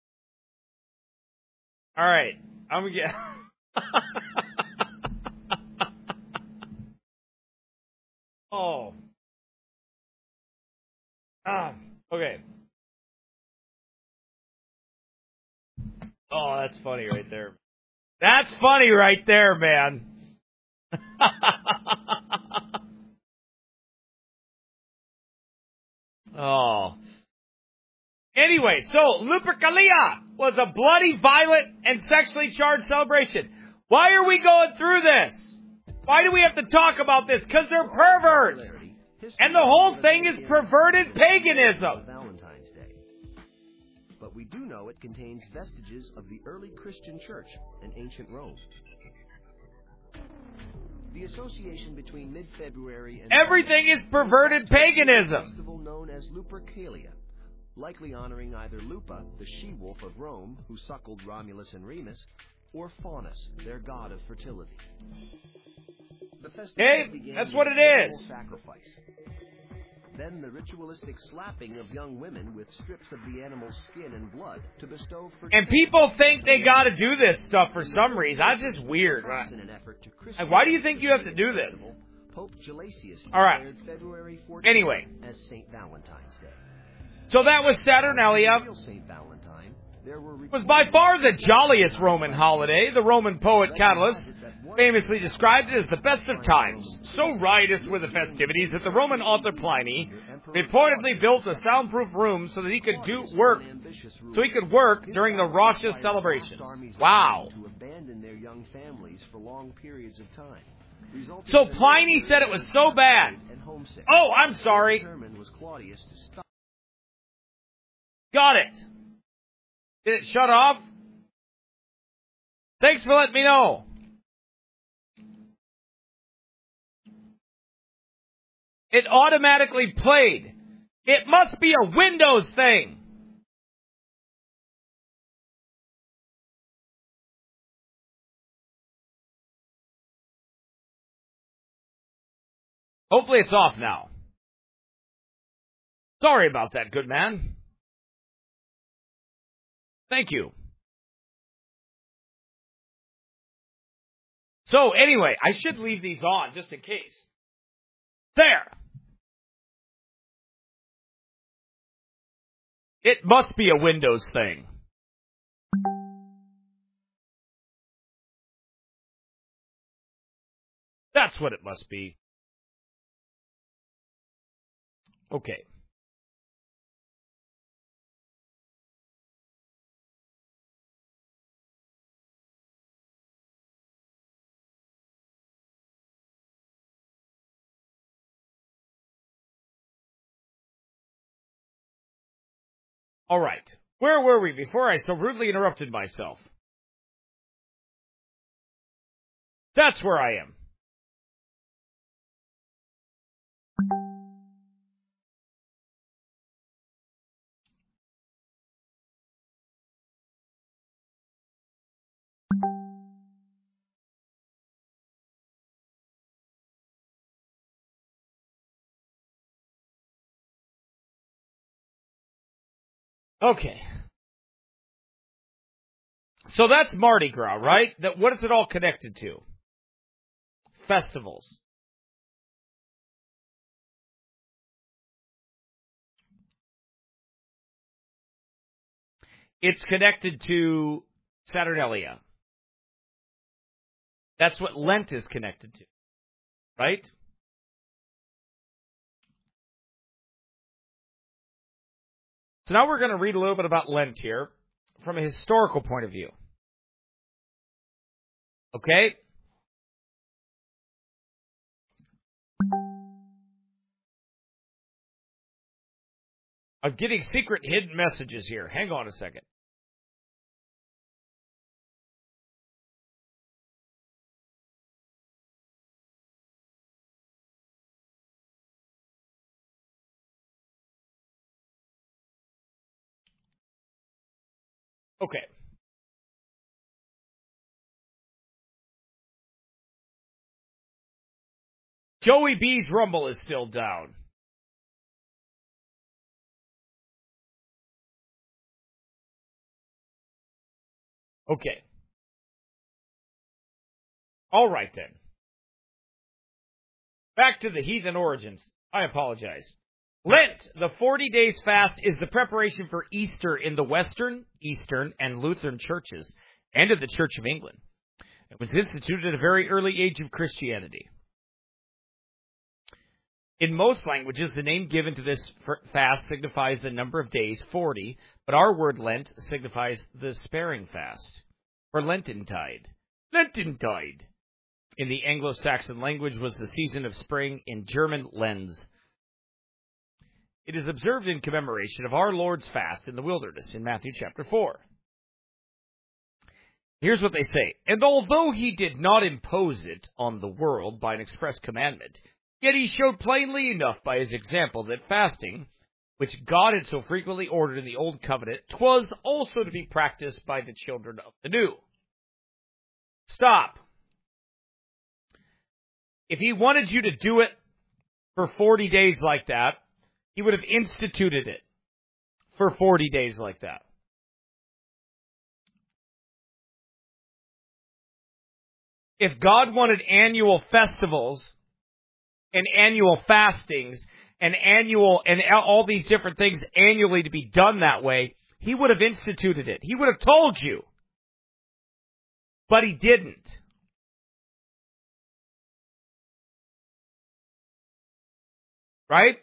Speaker 1: All right. I'm going to get... Oh. Okay. Oh, that's funny right there. That's funny right there, man. Oh. Anyway, so Lupercalia was a bloody, violent, and sexually charged celebration. Why are we going through this? Why do we have to talk about this? Because they're perverts. And the whole thing is perverted paganism.
Speaker 5: Valentine's Day. But we do know it contains vestiges of the early Christian church in ancient Rome. The association between mid-February and
Speaker 1: everything is perverted paganism.
Speaker 5: A festival known as Lupercalia, likely honoring either Lupa, the she-wolf of Rome, who suckled Romulus and Remus, or Faunus, their god of fertility. The festival began
Speaker 1: that's what it is.
Speaker 5: Sacrifice. Then the ritualistic slapping of young women with strips of the animal's skin and blood to bestow fertility.
Speaker 1: And people think they got to do this stuff for some reason. That's just weird. Right? Why do you think you have to do this?
Speaker 5: Pope Gelasius
Speaker 1: all right.
Speaker 5: February 14th
Speaker 1: anyway,
Speaker 5: as St. Valentine's Day.
Speaker 1: So that was Saturnalia. It was by far the jolliest Roman holiday. The Roman poet Catullus famously described it as the best of times. So riotous were the festivities that the Roman author Pliny reportedly built a soundproof room so that he could work during the raucous celebrations. Wow. So Pliny said it was so bad. Oh, I'm sorry. Got it. Did it shut off? Thanks for letting me know. It automatically played. It must be a Windows thing. Hopefully it's off now. Sorry about that, good man. Thank you. So anyway, I should leave these on just in case. There. It must be a Windows thing. That's what it must be. Okay. All right. Where were we before I so rudely interrupted myself? That's where I am. Okay. So that's Mardi Gras, right? What is it all connected to? Festivals. It's connected to Saturnalia. That's what Lent is connected to, right? So now we're going to read a little bit about Lent here from a historical point of view. Okay? I'm getting secret hidden messages here. Hang on a second. Okay. Joey B's Rumble is still down. Okay. All right, then. Back to the heathen origins. I apologize. Lent, the 40 days fast, is the preparation for Easter in the Western, Eastern, and Lutheran churches, and in the Church of England. It was instituted at a very early age of Christianity. In most languages, the name given to this fast signifies the number of days, 40, but our word Lent signifies the sparing fast, or Lentintide. Lentintide, in the Anglo-Saxon language, was the season of spring, in German, Lenz. It is observed in commemoration of our Lord's fast in the wilderness in Matthew chapter 4. Here's what they say. And although he did not impose it on the world by an express commandment, yet he showed plainly enough by his example that fasting, which God had so frequently ordered in the Old Covenant, 'twas also to be practiced by the children of the New. Stop. If he wanted you to do it for 40 days like that, he would have instituted it for 40 days like that. If God wanted annual festivals and annual fastings and all these different things annually to be done that way, he would have instituted it. He would have told you. But he didn't. Right?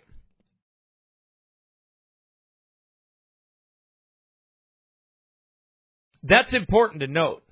Speaker 1: That's important to note.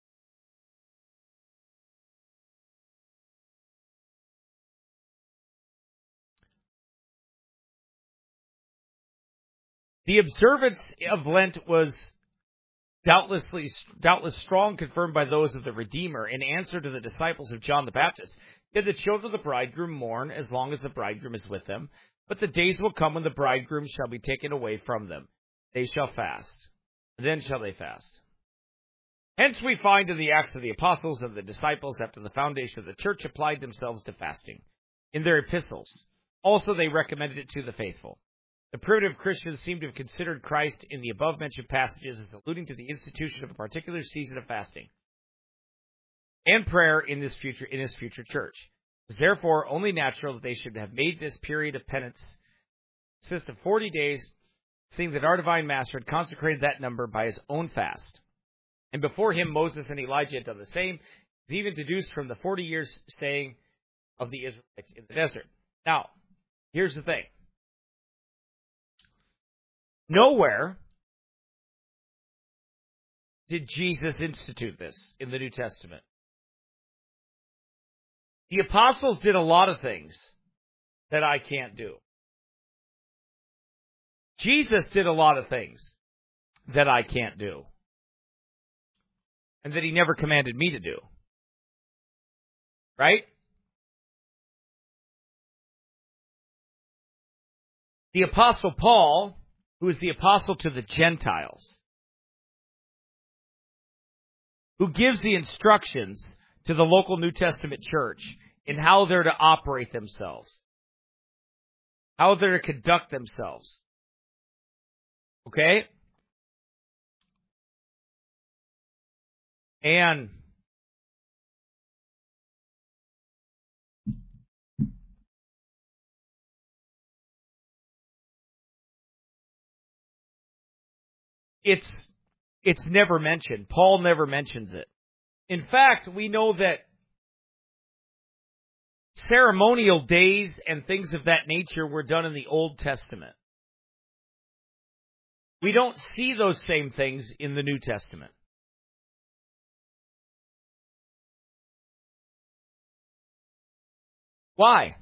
Speaker 1: The observance of Lent was doubtless strong, confirmed by those of the Redeemer, in answer to the disciples of John the Baptist. Did the children of the bridegroom mourn as long as the bridegroom is with them? But the days will come when the bridegroom shall be taken away from them. They shall fast. Then shall they fast. Hence we find in the Acts of the Apostles and the disciples after the foundation of the church applied themselves to fasting. In their epistles, also they recommended it to the faithful. The primitive Christians seem to have considered Christ in the above-mentioned passages as alluding to the institution of a particular season of fasting and prayer in his future church. It was therefore only natural that they should have made this period of penance consist of 40 days, seeing that our divine Master had consecrated that number by his own fast. And before him, Moses and Elijah had done the same. It is even deduced from the 40 years staying of the Israelites in the desert. Now, here's the thing. Nowhere did Jesus institute this in the New Testament. The apostles did a lot of things that I can't do. Jesus did a lot of things that I can't do, and that he never commanded me to do. Right? The Apostle Paul, who is the apostle to the Gentiles, who gives the instructions to the local New Testament church in how they're to operate themselves, how they're to conduct themselves. Okay? And it's never mentioned. Paul never mentions it. In fact, we know that ceremonial days and things of that nature were done in the Old Testament. We don't see those same things in the New Testament. Why?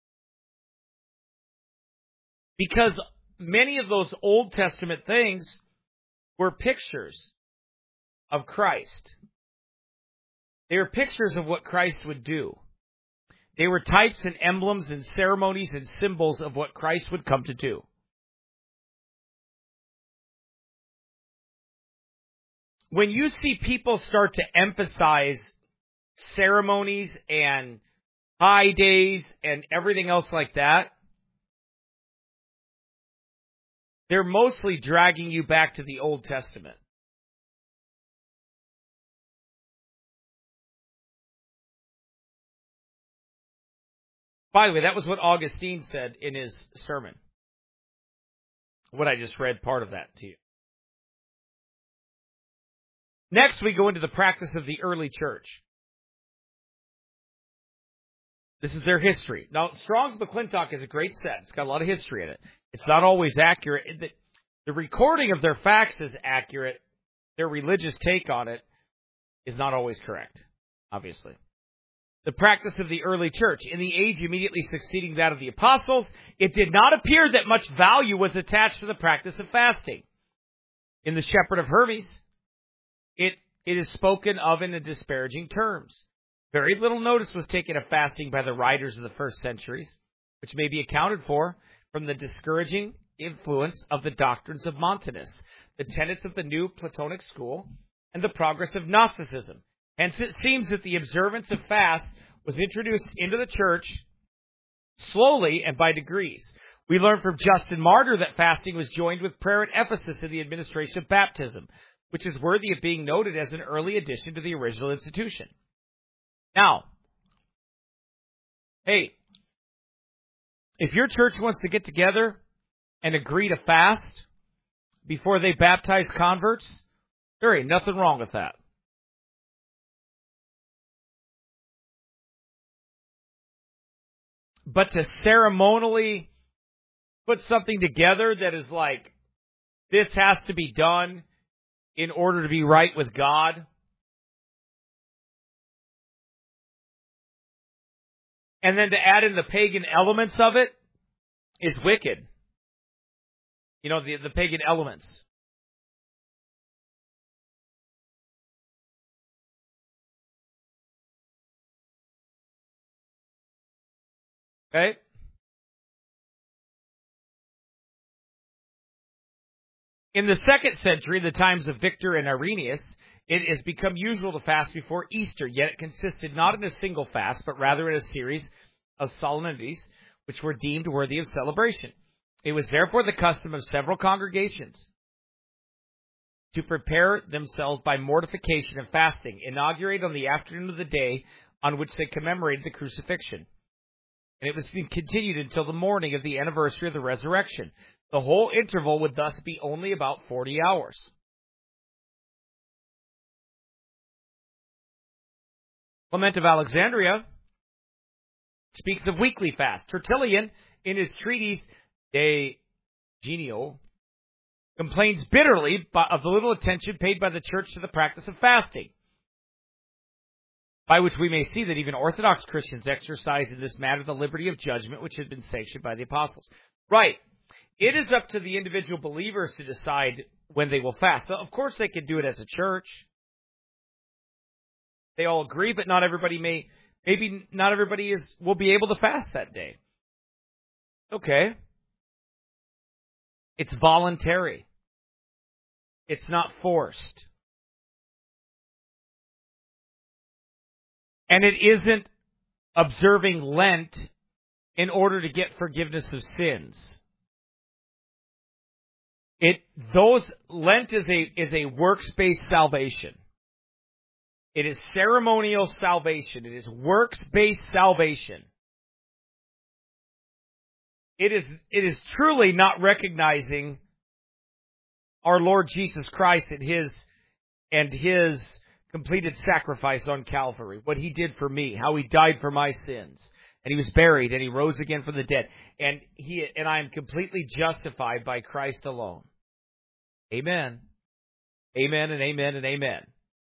Speaker 1: Because many of those Old Testament things were pictures of Christ. They were pictures of what Christ would do. They were types and emblems and ceremonies and symbols of what Christ would come to do. When you see people start to emphasize ceremonies and high days and everything else like that, they're mostly dragging you back to the Old Testament. By the way, that was what Augustine said in his sermon. What I just read part of that to you. Next, we go into the practice of the early church. This is their history. Now, Strong's McClintock is a great set. It's got a lot of history in it. It's not always accurate. The recording of their facts is accurate. Their religious take on it is not always correct, obviously. The practice of the early church. In the age immediately succeeding that of the apostles, it did not appear that much value was attached to the practice of fasting. In the Shepherd of Hermes, it is spoken of in disparaging terms. Very little notice was taken of fasting by the writers of the first centuries, which may be accounted for from the discouraging influence of the doctrines of Montanus, the tenets of the new Platonic school, and the progress of Gnosticism. Hence, it seems that the observance of fast was introduced into the church slowly and by degrees. We learn from Justin Martyr that fasting was joined with prayer at Ephesus in the administration of baptism, which is worthy of being noted as an early addition to the original institution. Now, hey, if your church wants to get together and agree to fast before they baptize converts, there ain't nothing wrong with that. But to ceremonially put something together that is like, this has to be done in order to be right with God, and then to add in the pagan elements of it is wicked. You know, the pagan elements. Okay? In the 2nd century, the times of Victor and Irenaeus, it has become usual to fast before Easter, yet it consisted not in a single fast, but rather in a series of solemnities which were deemed worthy of celebration. It was therefore the custom of several congregations to prepare themselves by mortification and fasting, inaugurate on the afternoon of the day on which they commemorated the crucifixion. And it was continued until the morning of the anniversary of the resurrection. The whole interval would thus be only about 40 hours. Clement of Alexandria speaks of weekly fast. Tertullian, in his treatise De Genio, complains bitterly of the little attention paid by the church to the practice of fasting, by which we may see that even Orthodox Christians exercise in this matter the liberty of judgment which had been sanctioned by the apostles. Right. It is up to the individual believers to decide when they will fast. So of course, they could do it as a church. They all agree, but not everybody may Maybe not everybody will be able to fast that day. Okay. It's voluntary. It's not forced. And it isn't observing Lent in order to get forgiveness of sins. Lent is a works-based salvation. It is ceremonial salvation. It is works-based salvation. It is truly not recognizing our Lord Jesus Christ and his completed sacrifice on Calvary, what he did for me, how he died for my sins, and he was buried and he rose again from the dead, and I am completely justified by Christ alone. Amen. Amen and amen and amen.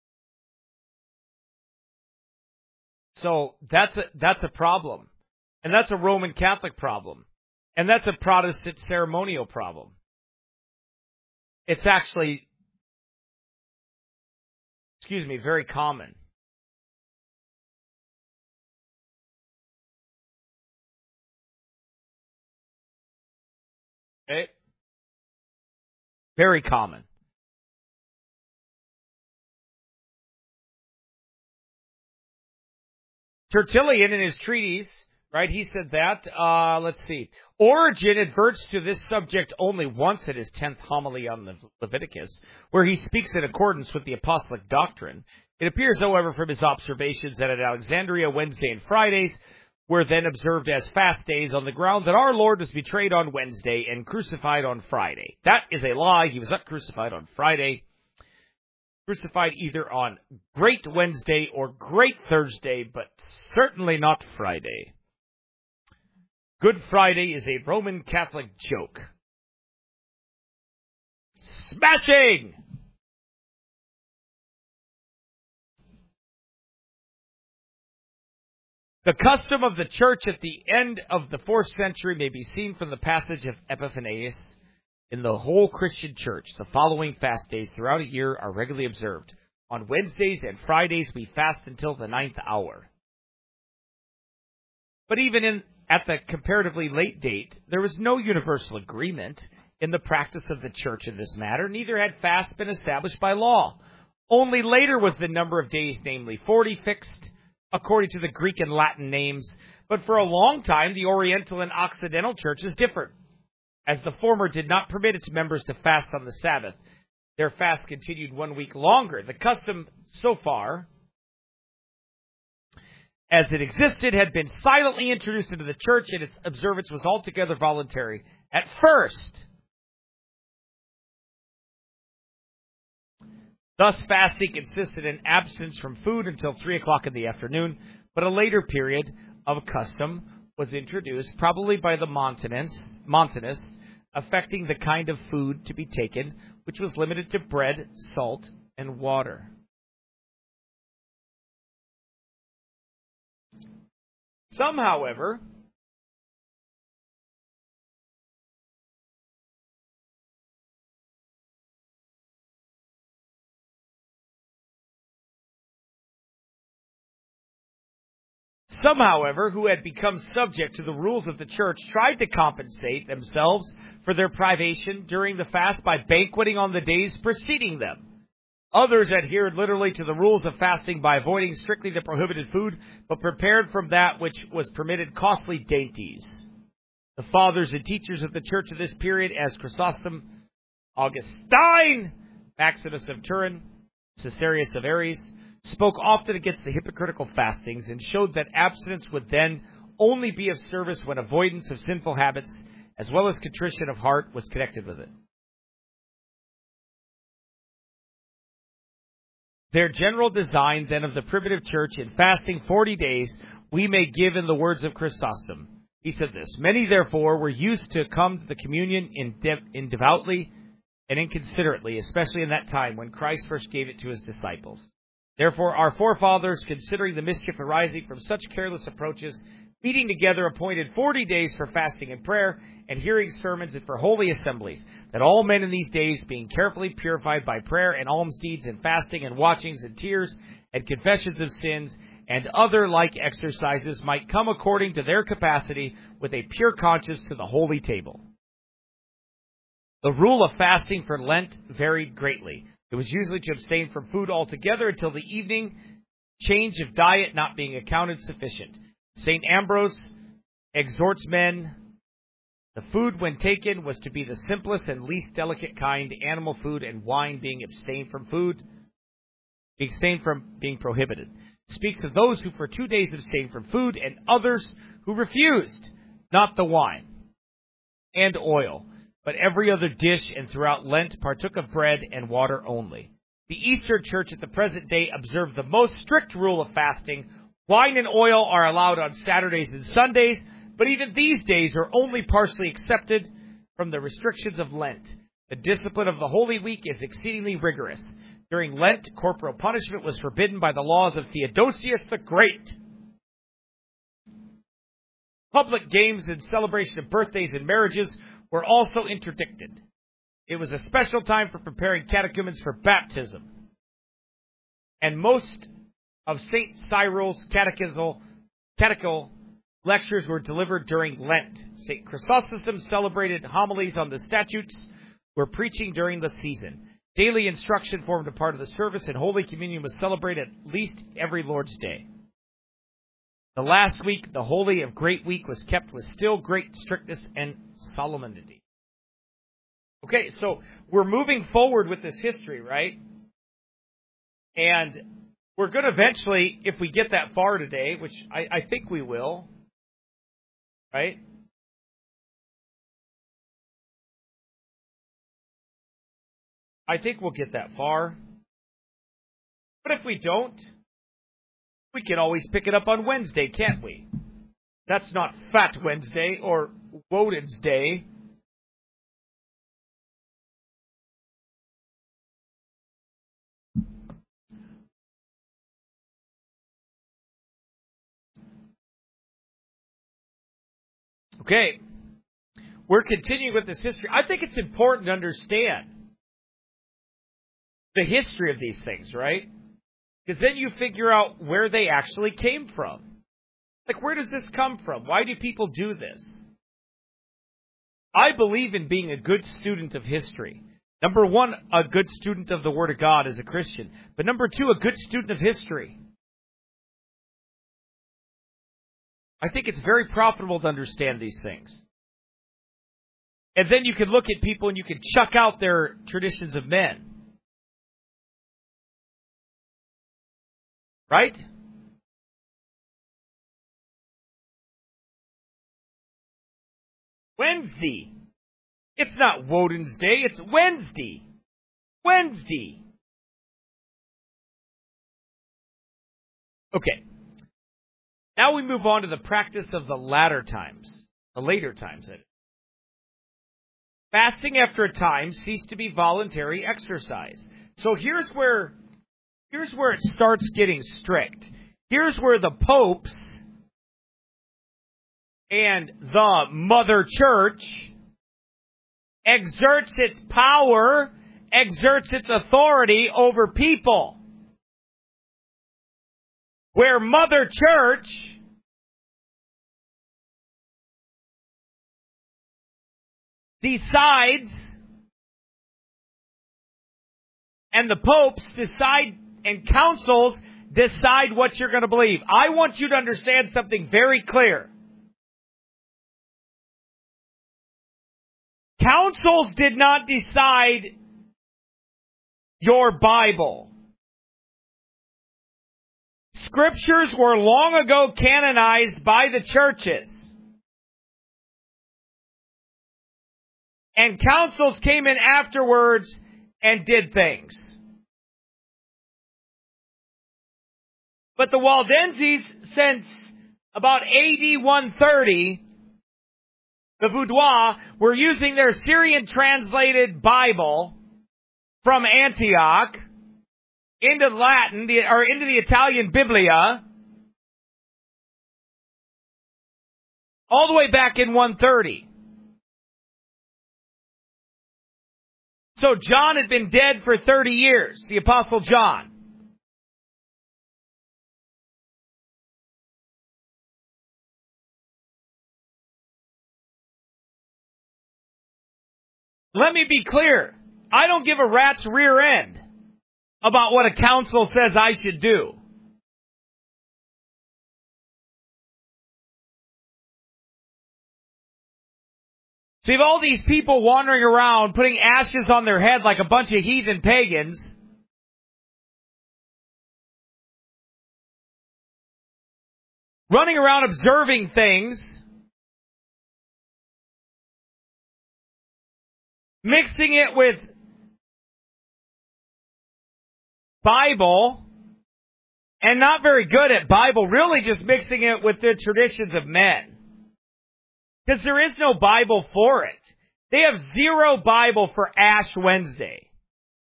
Speaker 1: So that's a problem. And that's a Roman Catholic problem. And that's a Protestant ceremonial problem. It's actually, very common. Okay? Very common. Tertullian in his treatise, right, he said that, let's see. Origen adverts to this subject only once at his 10th homily on Leviticus, where he speaks in accordance with the apostolic doctrine. It appears, however, from his observations that at Alexandria, Wednesday and Fridays were then observed as fast days on the ground that our Lord was betrayed on Wednesday and crucified on Friday. That is a lie. He was not crucified on Friday. Crucified either on Great Wednesday or Great Thursday, but certainly not Friday. Good Friday is a Roman Catholic joke. Smashing! The custom of the church at the end of the 4th century may be seen from the passage of Epiphanius. In the whole Christian church, the following fast days throughout a year are regularly observed. On Wednesdays and Fridays, we fast until the 9th hour. But even at the comparatively late date, there was no universal agreement in the practice of the church in this matter. Neither had fast been established by law. Only later was the number of days, namely 40, fixed according to the Greek and Latin names. But for a long time, the Oriental and Occidental churches differed, as the former did not permit its members to fast on the Sabbath. Their fast continued 1 week longer. The custom, so far as it existed, had been silently introduced into the church, and its observance was altogether voluntary at first. Thus, fasting consisted in abstinence from food until 3 o'clock in the afternoon, but a later period of custom was introduced, probably by the Montanists, affecting the kind of food to be taken, which was limited to bread, salt, and water. Some, however, who had become subject to the rules of the church, tried to compensate themselves for their privation during the fast by banqueting on the days preceding them. Others adhered literally to the rules of fasting by avoiding strictly the prohibited food, but prepared from that which was permitted costly dainties. The fathers and teachers of the church of this period, as Chrysostom, Augustine, Maximus of Turin, Caesarius of Aries, spoke often against the hypocritical fastings and showed that abstinence would then only be of service when avoidance of sinful habits, as well as contrition of heart, was connected with it. Their general design, then, of the primitive church in fasting 40 days, we may give in the words of Chrysostom. He said this: "Many, therefore, were used to come to the communion in devoutly and inconsiderately, especially in that time when Christ first gave it to his disciples. Therefore, our forefathers, considering the mischief arising from such careless approaches, meeting together, appointed 40 days for fasting and prayer, and hearing sermons, and for holy assemblies, that all men in these days, being carefully purified by prayer and alms deeds and fasting and watchings and tears and confessions of sins, and other like exercises might come according to their capacity with a pure conscience to the holy table. The rule of fasting for Lent varied greatly. It was usually to abstain from food altogether until the evening, change of diet not being accounted sufficient. St. Ambrose exhorts men, the food when taken was to be the simplest and least delicate kind, animal food and wine being abstained from being prohibited. Speaks of those who for 2 days abstained from food and others who refused, not the wine and oil, but every other dish, and throughout Lent partook of bread and water only. The Eastern Church at the present day observed the most strict rule of fasting. Wine and oil are allowed on Saturdays and Sundays, but even these days are only partially accepted from the restrictions of Lent. The discipline of the Holy Week is exceedingly rigorous. During Lent, corporal punishment was forbidden by the laws of Theodosius the Great. Public games and celebration of birthdays and marriages were also interdicted. It was a special time for preparing catechumens for baptism. And most of St. Cyril's catechetical lectures were delivered during Lent. St. Chrysostom celebrated homilies on the statutes, were preaching during the season. Daily instruction formed a part of the service, and Holy Communion was celebrated at least every Lord's Day. The last week, the Holy of Great Week, was kept with still great strictness and solemnity. Okay, so we're moving forward with this history, right? And we're going to eventually, if we get that far today, which I think we will, right? I think we'll get that far. But if we don't, we can always pick it up on Wednesday, can't we? That's not Fat Wednesday or Woden's Day. Okay, we're continuing with this history. I think it's important to understand the history of these things, right? Because then you figure out where they actually came from. Like, where does this come from? Why do people do this? I believe in being a good student of history. Number one, a good student of the Word of God as a Christian. But number two, a good student of history. I think it's very profitable to understand these things. And then you can look at people and you can chuck out their traditions of men. Right? Wednesday. It's not Woden's Day, it's Wednesday. Wednesday. Okay. Now we move on to the practice of the latter times. The later times. Fasting after a time ceased to be voluntary exercise. So here's where it starts getting strict. Here's where the popes and the Mother Church exerts its power, exerts its authority over people. Where Mother Church decides and the popes decide and councils decide what you're going to believe. I want you to understand something very clear. Councils did not decide your Bible. Scriptures were long ago canonized by the churches. And councils came in afterwards and did things. But the Waldenses, since about AD 130, the Vaudois were using their Syrian translated Bible from Antioch into Latin, or into the Italian Biblia, all the way back in 130. So John had been dead for 30 years, the Apostle John. Let me be clear. I don't give a rat's rear end about what a council says I should do. So you have all these people wandering around, putting ashes on their head like a bunch of heathen pagans. Running around observing things. Mixing it with Bible. And not very good at Bible. Really just mixing it with the traditions of men. Because there is no Bible for it. They have zero Bible for Ash Wednesday.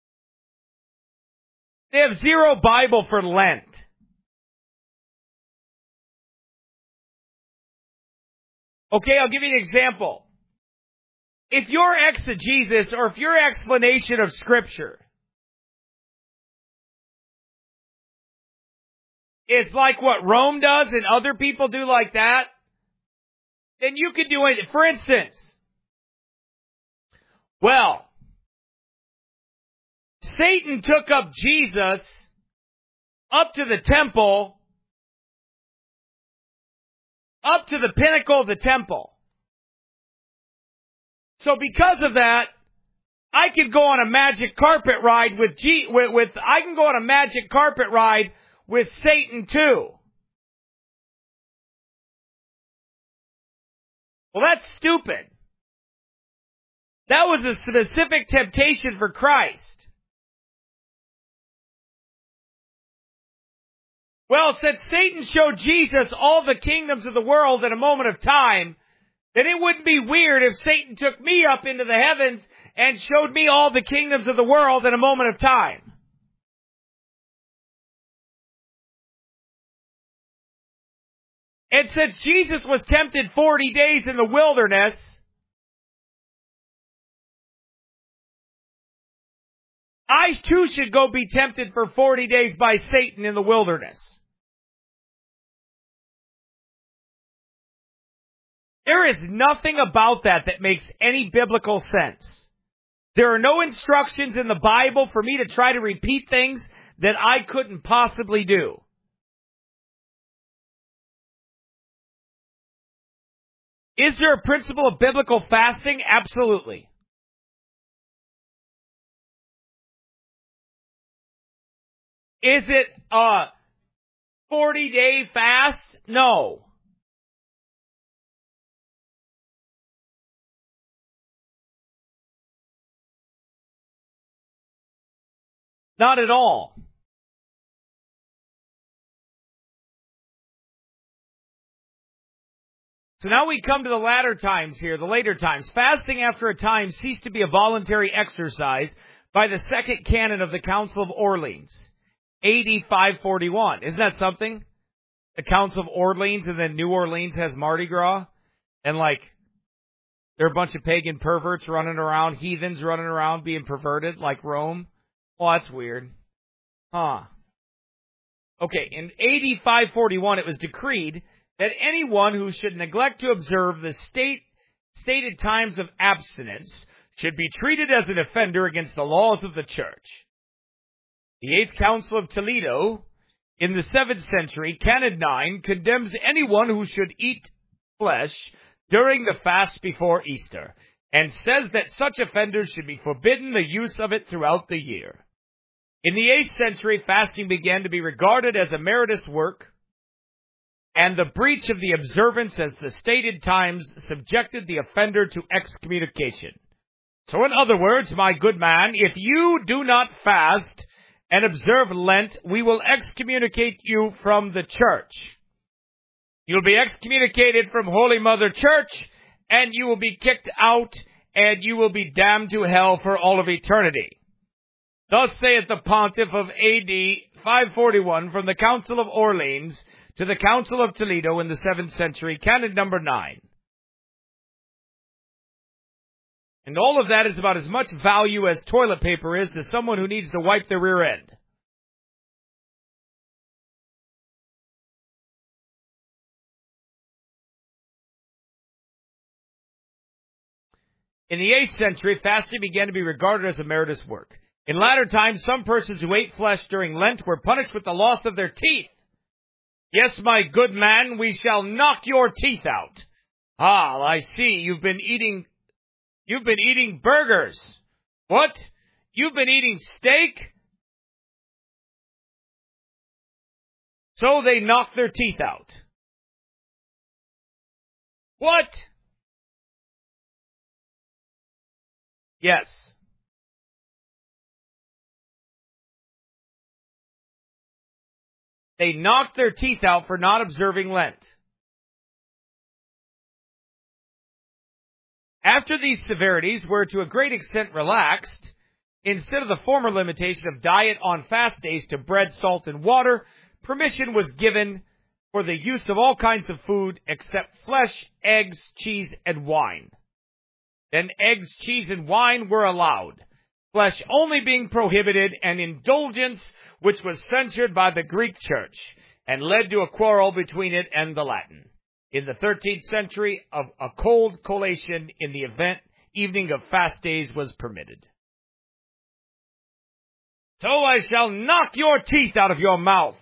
Speaker 1: They have zero Bible for Lent. Okay, I'll give you an example. If your exegesis or if your explanation of Scripture is like what Rome does and other people do like that, then you could do it. For instance, well, Satan took up Jesus up to the temple, up to the pinnacle of the temple. So because of that, I could go on a magic carpet ride with I can go on a magic carpet ride with Satan too. Well, that's stupid. That was a specific temptation for Christ. Well, since Satan showed Jesus all the kingdoms of the world in a moment of time, then it wouldn't be weird if Satan took me up into the heavens and showed me all the kingdoms of the world in a moment of time. And since Jesus was tempted 40 days in the wilderness, I too should go be tempted for 40 days by Satan in the wilderness. There is nothing about that makes any biblical sense. There are no instructions in the Bible for me to try to repeat things that I couldn't possibly do. Is there a principle of biblical fasting? Absolutely. Is it a 40-day fast? No. Not at all. So now we come to the latter times here, the later times. Fasting after a time ceased to be a voluntary exercise by the second canon of the Council of Orleans, AD 541. Isn't that something? The Council of Orleans, and then New Orleans has Mardi Gras. And there are a bunch of pagan perverts running around, heathens running around being perverted like Rome. Oh, that's weird. Huh. Okay, in AD 541 it was decreed that anyone who should neglect to observe the stated times of abstinence should be treated as an offender against the laws of the church. The Eighth Council of Toledo, in the 7th century, Canon 9, condemns anyone who should eat flesh during the fast before Easter, and says that such offenders should be forbidden the use of it throughout the year. In the 8th century, fasting began to be regarded as a meritorious work, and the breach of the observance as the stated times subjected the offender to excommunication. So in other words, my good man, if you do not fast and observe Lent, we will excommunicate you from the church. You'll be excommunicated from Holy Mother Church, and you will be kicked out, and you will be damned to hell for all of eternity. Thus saith the Pontiff of AD 541 from the Council of Orleans to the Council of Toledo in the 7th century, Canon number 9. And all of that is about as much value as toilet paper is to someone who needs to wipe their rear end. In the 8th century, fasting began to be regarded as a meritorious work. In latter times, some persons who ate flesh during Lent were punished with the loss of their teeth. Yes, my good man, we shall knock your teeth out. Ah, I see, you've been eating burgers. What? You've been eating steak? So they knock their teeth out. What? Yes. They knocked their teeth out for not observing Lent. After these severities were to a great extent relaxed, instead of the former limitation of diet on fast days to bread, salt, and water, permission was given for the use of all kinds of food except flesh, eggs, cheese, and wine. Then eggs, cheese, and wine were allowed, flesh only being prohibited, an indulgence which was censured by the Greek Church and led to a quarrel between it and the Latin. In the 13th century, a cold collation in the evening of fast days was permitted. So I shall knock your teeth out of your mouth.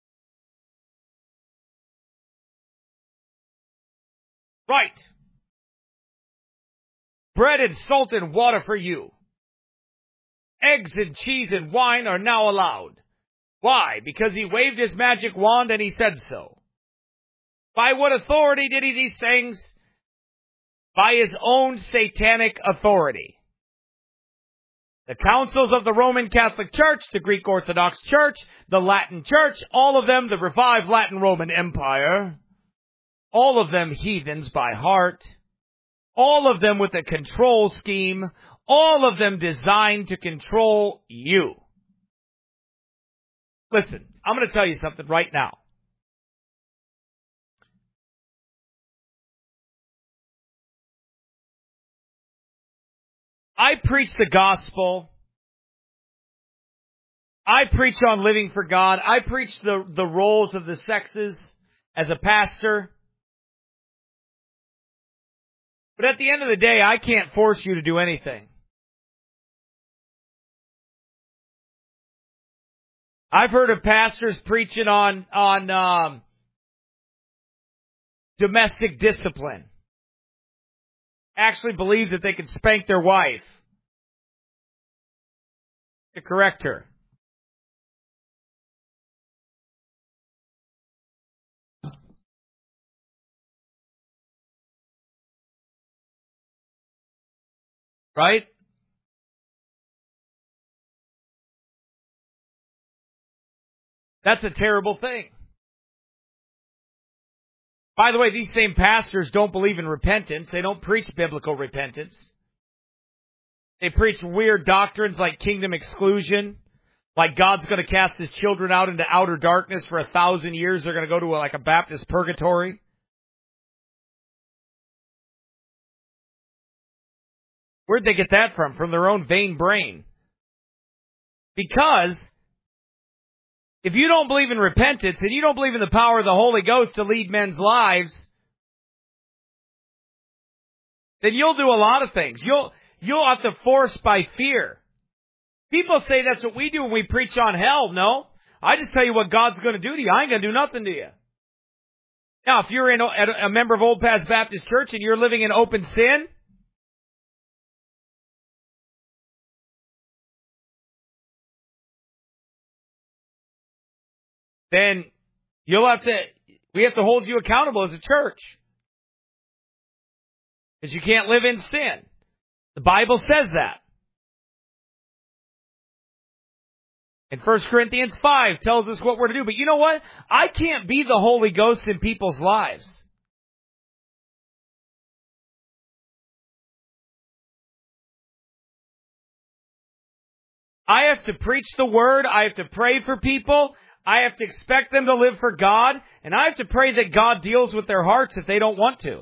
Speaker 1: Right. Bread and salt and water for you. Eggs and cheese and wine are now allowed. Why? Because he waved his magic wand and he said so. By what authority did he these things? By his own satanic authority. The councils of the Roman Catholic Church, the Greek Orthodox Church, the Latin Church, all of them the revived Latin Roman Empire, all of them heathens by heart, all of them with a control scheme, all of them designed to control you. Listen, I'm going to tell you something right now. I preach the gospel. I preach on living for God. I preach the roles of the sexes as a pastor. But at the end of the day, I can't force you to do anything. I've heard of pastors preaching on domestic discipline. Actually believe that they can spank their wife to correct her. Right? That's a terrible thing. By the way, these same pastors don't believe in repentance. They don't preach biblical repentance. They preach weird doctrines like kingdom exclusion, like God's going to cast his children out into outer darkness for 1,000 years. They're going to go to a Baptist purgatory. Where'd they get that from? From their own vain brain. Because if you don't believe in repentance and you don't believe in the power of the Holy Ghost to lead men's lives, then you'll do a lot of things. You'll have to force by fear. People say that's what we do when we preach on hell. No. I just tell you what God's going to do to you. I ain't going to do nothing to you. Now, if you're a member of Old Paths Baptist Church and you're living in open sin, then we have to hold you accountable as a church. Because you can't live in sin. The Bible says that. And 1 Corinthians 5 tells us what we're to do. But you know what? I can't be the Holy Ghost in people's lives. I have to preach the word. I have to pray for people. I have to expect them to live for God. And I have to pray that God deals with their hearts if they don't want to.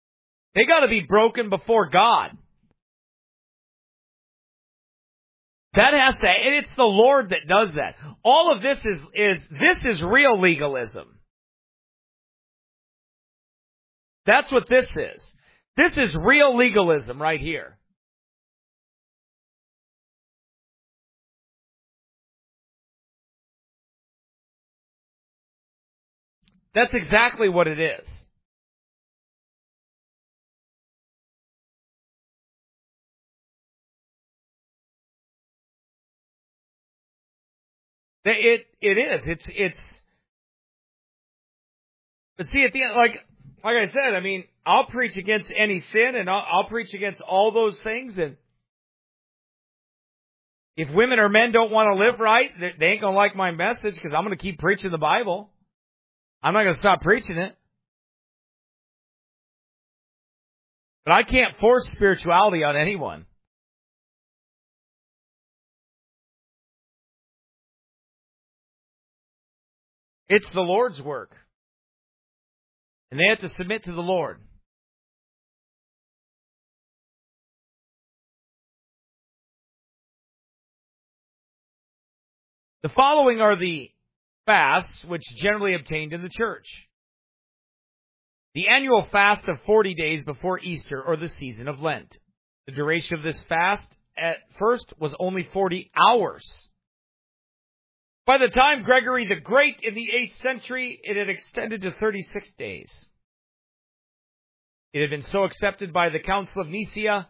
Speaker 1: They got to be broken before God. That has to, and it's the Lord that does that. All of this is real legalism. That's what this is. This is real legalism right here. That's exactly what it is. It is. It's. But see, at the end, like I said, I mean, I'll preach against any sin, and I'll preach against all those things. And if women or men don't want to live right, they ain't gonna like my message because I'm gonna keep preaching the Bible. I'm not gonna stop preaching it. But I can't force spirituality on anyone. It's the Lord's work. And they have to submit to the Lord. The following are the fasts which generally obtained in the church. The annual fast of 40 days before Easter or the season of Lent. The duration of this fast at first was only 40 hours. By the time Gregory the Great in the 8th century, it had extended to 36 days. It had been so accepted by the Council of Nicaea,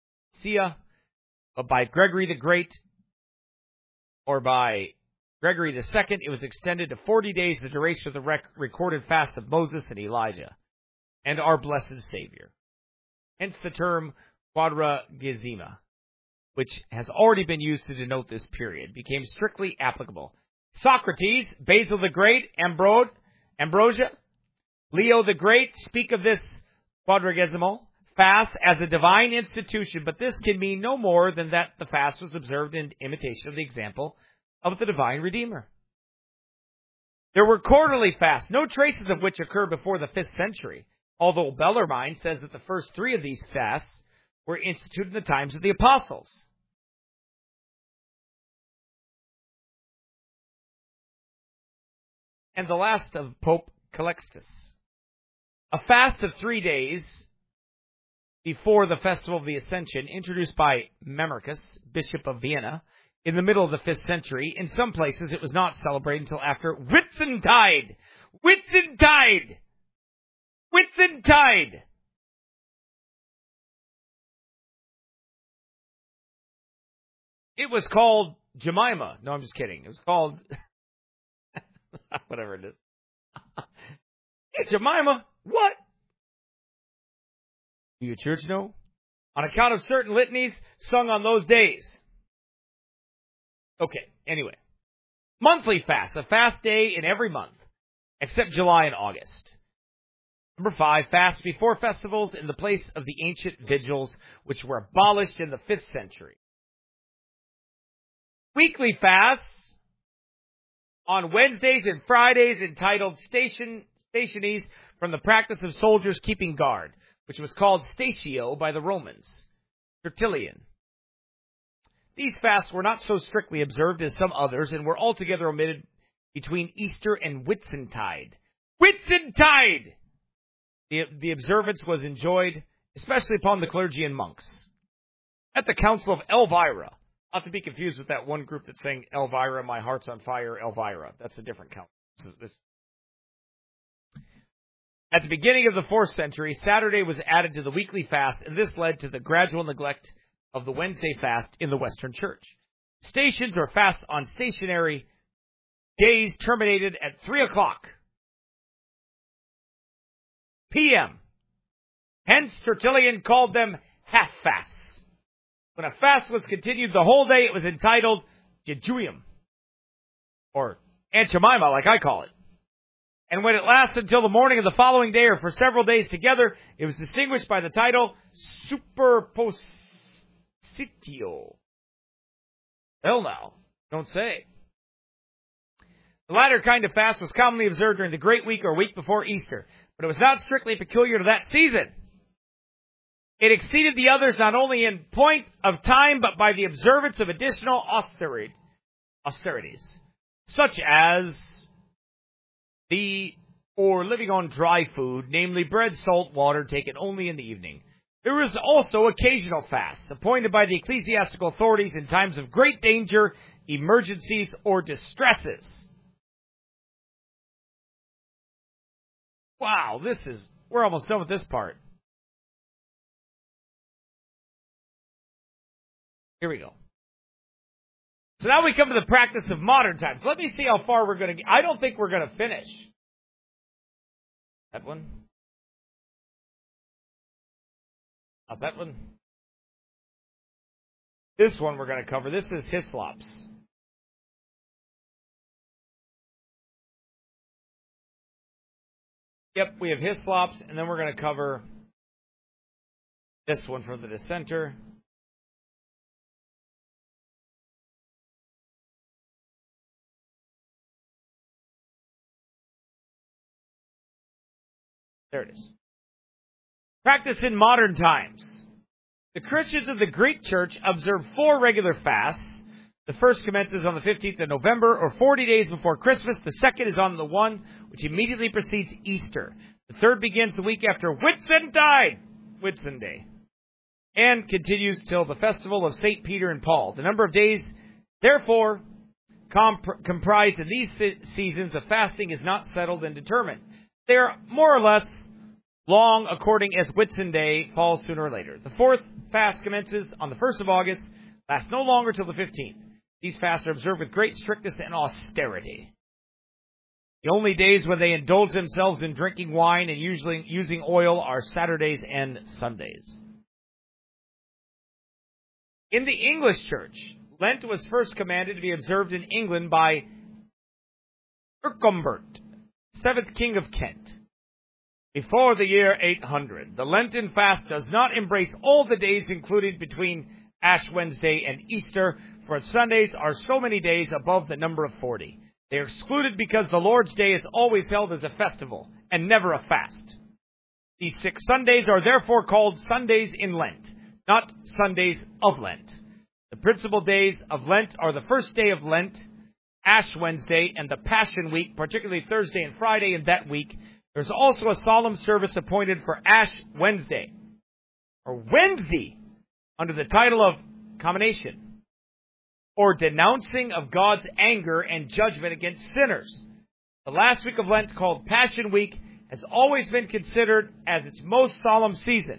Speaker 1: but by Gregory the Great, or by Gregory the Second, it was extended to 40 days, the duration of the recorded fast of Moses and Elijah, and our blessed Savior. Hence the term Quadragesima, which has already been used to denote this period, became strictly applicable. Socrates, Basil the Great, Ambrosia, Leo the Great speak of this quadragesimal fast as a divine institution, but this can mean no more than that the fast was observed in imitation of the example of the divine Redeemer. There were quarterly fasts, no traces of which occur before the 5th century, although Bellarmine says that the first 3 of these fasts were instituted in the times of the apostles. And the last of Pope Calixtus. A fast of 3 days before the festival of the Ascension, introduced by Memmercus, Bishop of Vienna, in the middle of the 5th century. In some places, it was not celebrated until after Whitsuntide. Whitsuntide! Whitsuntide! It was called Jemima. No, I'm just kidding. It was called... whatever it is. Hey, Jemima, what? Do your church know? On account of certain litanies sung on those days. Okay, anyway. Monthly fast, a fast day in every month, except July and August. Number 5, fast before festivals in the place of the ancient vigils, which were abolished in the 5th century. Weekly fasts on Wednesdays and Fridays entitled Stationies from the practice of soldiers keeping guard, which was called Statio by the Romans. Tertullian. These fasts were not so strictly observed as some others and were altogether omitted between Easter and Whitsuntide. Whitsuntide! The observance was enjoyed, especially upon the clergy and monks. At the Council of Elvira, not to be confused with that one group that's saying Elvira, my heart's on fire, Elvira. That's a different council. At the beginning of the 4th century, Saturday was added to the weekly fast, and this led to the gradual neglect of the Wednesday fast in the Western Church. Stations or fasts on stationary days terminated at 3 o'clock p.m. Hence, Tertullian called them half-fasts. When a fast was continued the whole day, it was entitled Jejuium, or Aunt Jemima, like I call it. And when it lasted until the morning of the following day or for several days together, it was distinguished by the title Superpositio. Hell no, don't say. The latter kind of fast was commonly observed during the Great Week or week before Easter, but it was not strictly peculiar to that season. It exceeded the others not only in point of time, but by the observance of additional austerities, such as living on dry food, namely bread, salt, water, taken only in the evening. There was also occasional fasts, appointed by the ecclesiastical authorities in times of great danger, emergencies, or distresses. Wow, we're almost done with this part. Here we go. So now we come to the practice of modern times. Let me see how far we're going to get. I don't think we're going to finish. That one. Not that one. This one we're going to cover. This is Hislops. Yep, we have Hislops, and then we're going to cover this one from the dissenter. There it is. Practice in modern times. The Christians of the Greek Church observe 4 regular fasts. The first commences on the 15th of November, or 40 days before Christmas. The second is on the one which immediately precedes Easter. The third begins the week after Whitsunday, and continues till the festival of St. Peter and Paul. The number of days, therefore, comprised in these seasons of fasting is not settled and determined. They are more or less long according as Whitsunday falls sooner or later. The fourth fast commences on the 1st of August, lasts no longer till the 15th. These fasts are observed with great strictness and austerity. The only days when they indulge themselves in drinking wine and usually using oil are Saturdays and Sundays. In the English Church, Lent was first commanded to be observed in England by Earconbert, 7th King of Kent, before the year 800. The Lenten fast does not embrace all the days included between Ash Wednesday and Easter, for Sundays are so many days above the number of 40. They are excluded because the Lord's Day is always held as a festival and never a fast. These 6 Sundays are therefore called Sundays in Lent, not Sundays of Lent. The principal days of Lent are the first day of Lent, Ash Wednesday, and the Passion Week, particularly Thursday and Friday in that week. There's also a solemn service appointed for Ash Wednesday, or Wednesday, under the title of Commination, or denouncing of God's anger and judgment against sinners. The last week of Lent, called Passion Week, has always been considered as its most solemn season.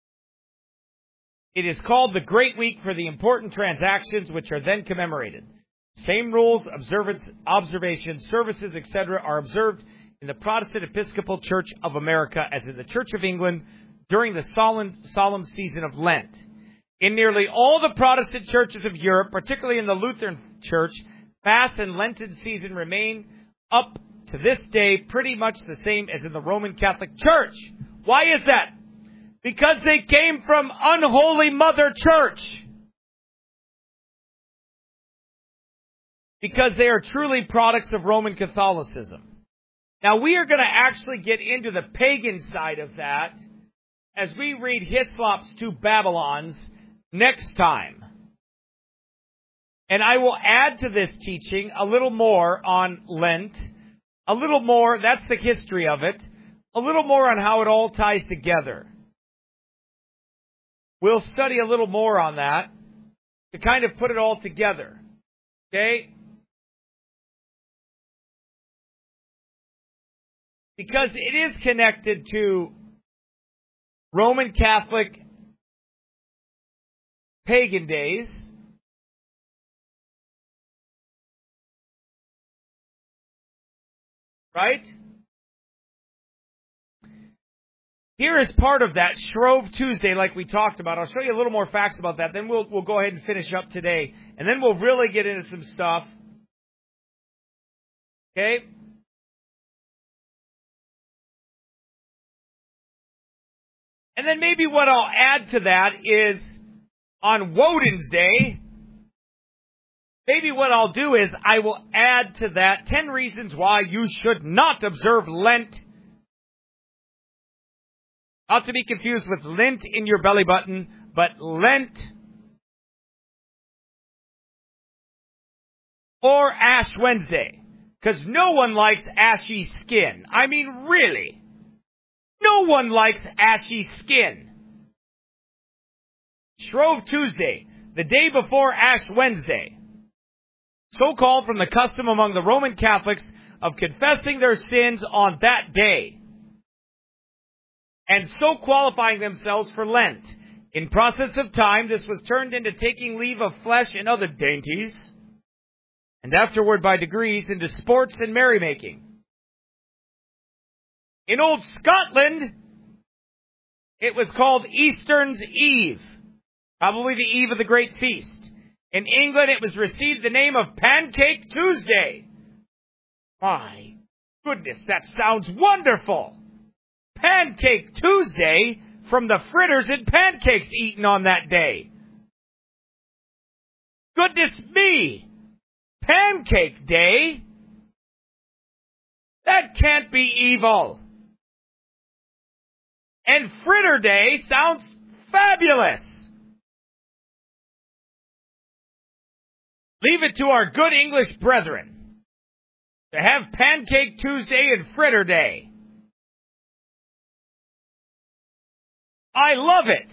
Speaker 1: It is called the Great Week for the important transactions which are then commemorated. Same rules, observations, services, etc. are observed in the Protestant Episcopal Church of America as in the Church of England during the solemn season of Lent. In nearly all the Protestant churches of Europe, particularly in the Lutheran Church, fast and Lenten season remain up to this day pretty much the same as in the Roman Catholic Church. Why is that? Because they came from unholy Mother Church. Because they are truly products of Roman Catholicism. Now, we are going to actually get into the pagan side of that as we read Hislop's 2 Babylons next time. And I will add to this teaching a little more on Lent, a little more, that's the history of it, a little more on how it all ties together. We'll study a little more on that to kind of put it all together. Okay? Because it is connected to Roman Catholic pagan days. Right? Here is part of that, Shrove Tuesday, like we talked about. I'll show you a little more facts about that. Then we'll go ahead and finish up today. And then we'll really get into some stuff. Okay? And then maybe what I'll add to that is on Woden's Day, maybe what I'll do is I will add to that 10 reasons why you should not observe Lent Not to be confused with lint in your belly button, but Lent or Ash Wednesday. Because no one likes ashy skin. I mean, really. No one likes ashy skin. Shrove Tuesday, the day before Ash Wednesday. So called from the custom among the Roman Catholics of confessing their sins on that day, and so qualifying themselves for Lent. In process of time, this was turned into taking leave of flesh and other dainties, and afterward by degrees into sports and merrymaking. In old Scotland, it was called Easter's Eve, probably the eve of the great feast. In England, it was received the name of Pancake Tuesday. My goodness, that sounds wonderful! Pancake Tuesday from the fritters and pancakes eaten on that day. Goodness me! Pancake Day? That can't be evil. And Fritter Day sounds fabulous. Leave it to our good English brethren to have Pancake Tuesday and Fritter Day. I love it.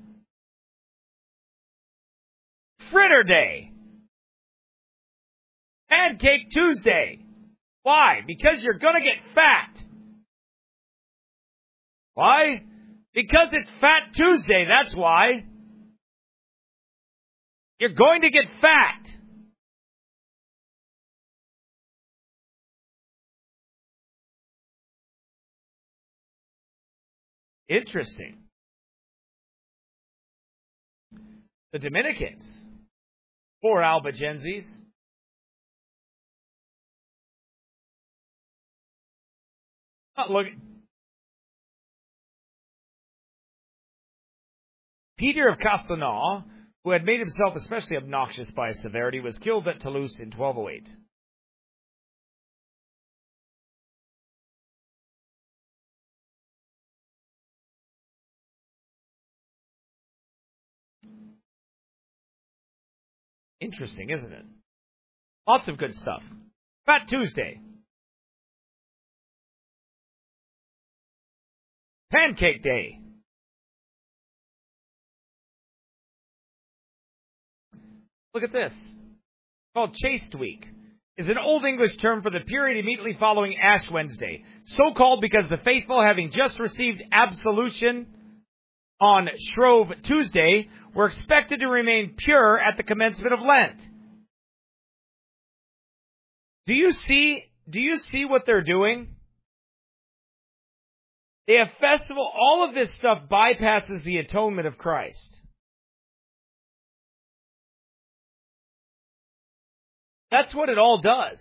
Speaker 1: Fritter Day. Pancake Tuesday. Why? Because you're going to get fat. Why? Because it's Fat Tuesday, that's why. You're going to get fat. Interesting. The Dominicans, poor Albigenses, look. Peter of Castelnau, who had made himself especially obnoxious by his severity, was killed at Toulouse in 1208. Interesting, isn't it? Lots of good stuff. Fat Tuesday. Pancake Day. Look at this. It's called Chaste Week. Is an Old English term for the period immediately following Ash Wednesday. So called because the faithful, having just received absolution on Shrove Tuesday, were expected to remain pure at the commencement of Lent. Do you see what they're doing? They have festival. All of this stuff bypasses the atonement of Christ. That's what it all does.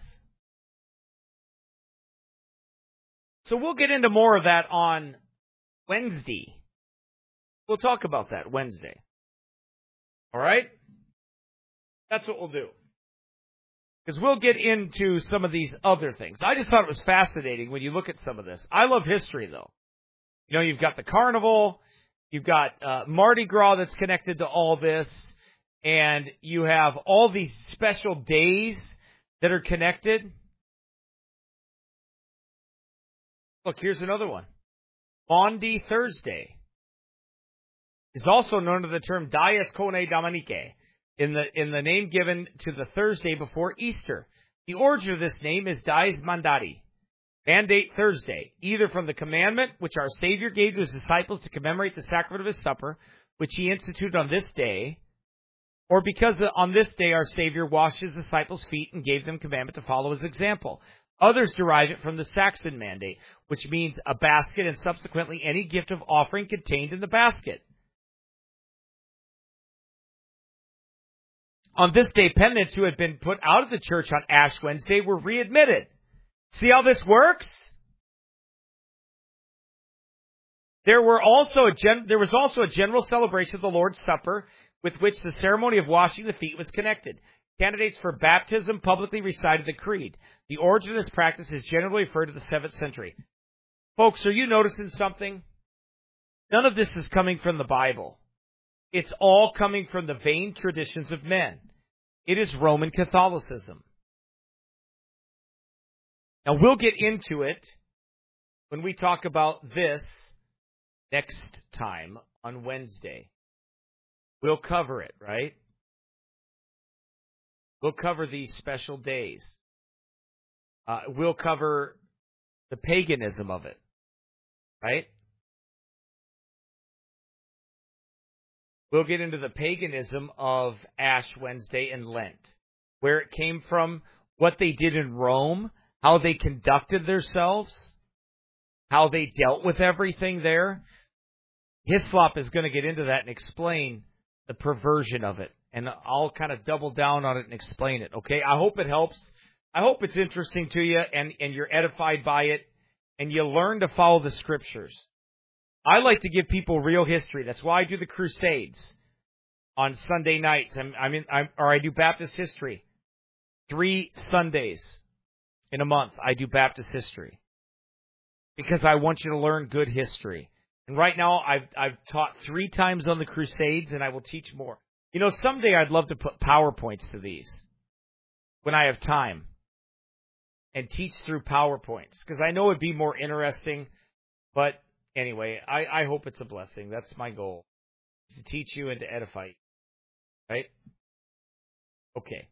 Speaker 1: So we'll get into more of that on Wednesday. We'll talk about that Wednesday. All right? That's what we'll do. Because we'll get into some of these other things. I just thought it was fascinating when you look at some of this. I love history, though. You know, you've got the carnival. You've got Mardi Gras that's connected to all this. And you have all these special days that are connected. Look, here's another one. Maundy Thursday is also known under the term Dies Conne Dominicae, in the name given to the Thursday before Easter. The origin of this name is Dies Mandati, Mandate Thursday, either from the commandment which our Savior gave to his disciples to commemorate the sacrament of his supper, which he instituted on this day, or because on this day our Savior washed his disciples' feet and gave them commandment to follow his example. Others derive it from the Saxon mandate, which means a basket and subsequently any gift of offering contained in the basket. On this day, penitents who had been put out of the church on Ash Wednesday were readmitted. See how this works? There was also a general celebration of the Lord's Supper with which the ceremony of washing the feet was connected. Candidates for baptism publicly recited the creed. The origin of this practice is generally referred to the 7th century. Folks, are you noticing something? None of this is coming from the Bible. It's all coming from the vain traditions of men. It is Roman Catholicism. Now, we'll get into it when we talk about this next time on Wednesday. We'll cover it, right? We'll cover these special days. We'll cover the paganism of it, right? We'll get into the paganism of Ash Wednesday and Lent, where it came from, what they did in Rome, how they conducted themselves, how they dealt with everything there. Hislop is going to get into that and explain the perversion of it. And I'll kind of double down on it and explain it, okay? I hope it helps. I hope it's interesting to you and you're edified by it and you learn to follow the Scriptures. I like to give people real history. That's why I do the Crusades on Sunday nights. I do Baptist history. 3 Sundays in a month, I do Baptist history. Because I want you to learn good history. And right now, I've taught 3 times on the Crusades, and I will teach more. You know, someday I'd love to put PowerPoints to these when I have time and teach through PowerPoints, because I know it'd be more interesting. But anyway, I hope it's a blessing. That's my goal, to teach you and to edify you. Right? Okay.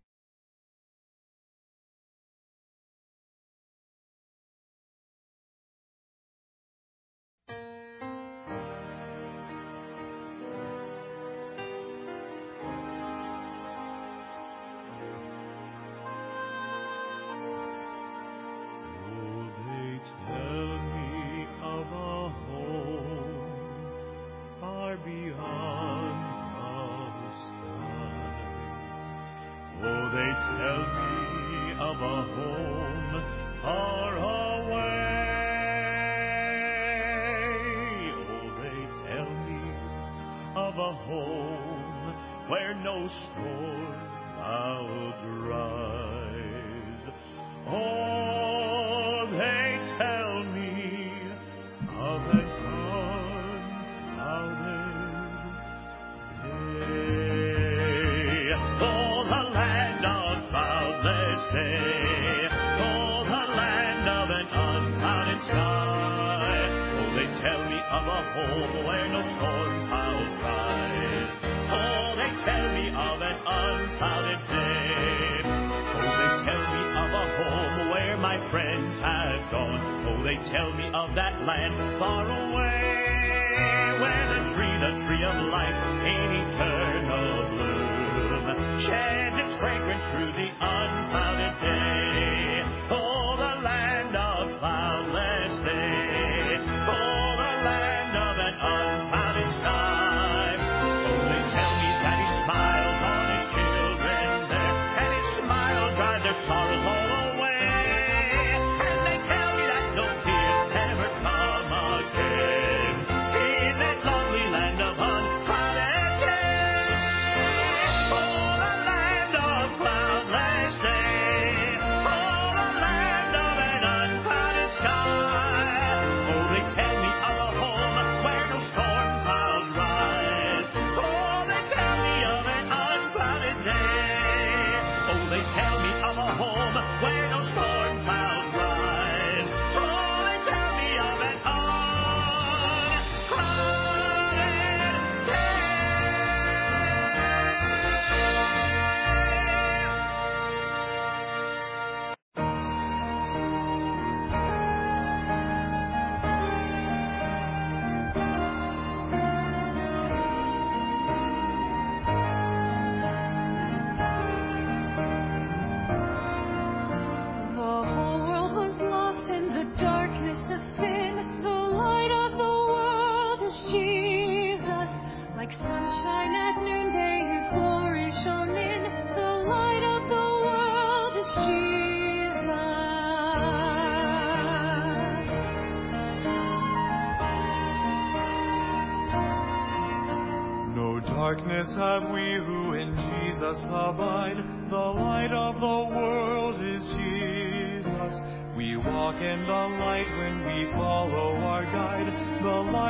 Speaker 6: Darkness have we who in Jesus abide. The light of the world is Jesus. We walk in the light when we follow our guide. The light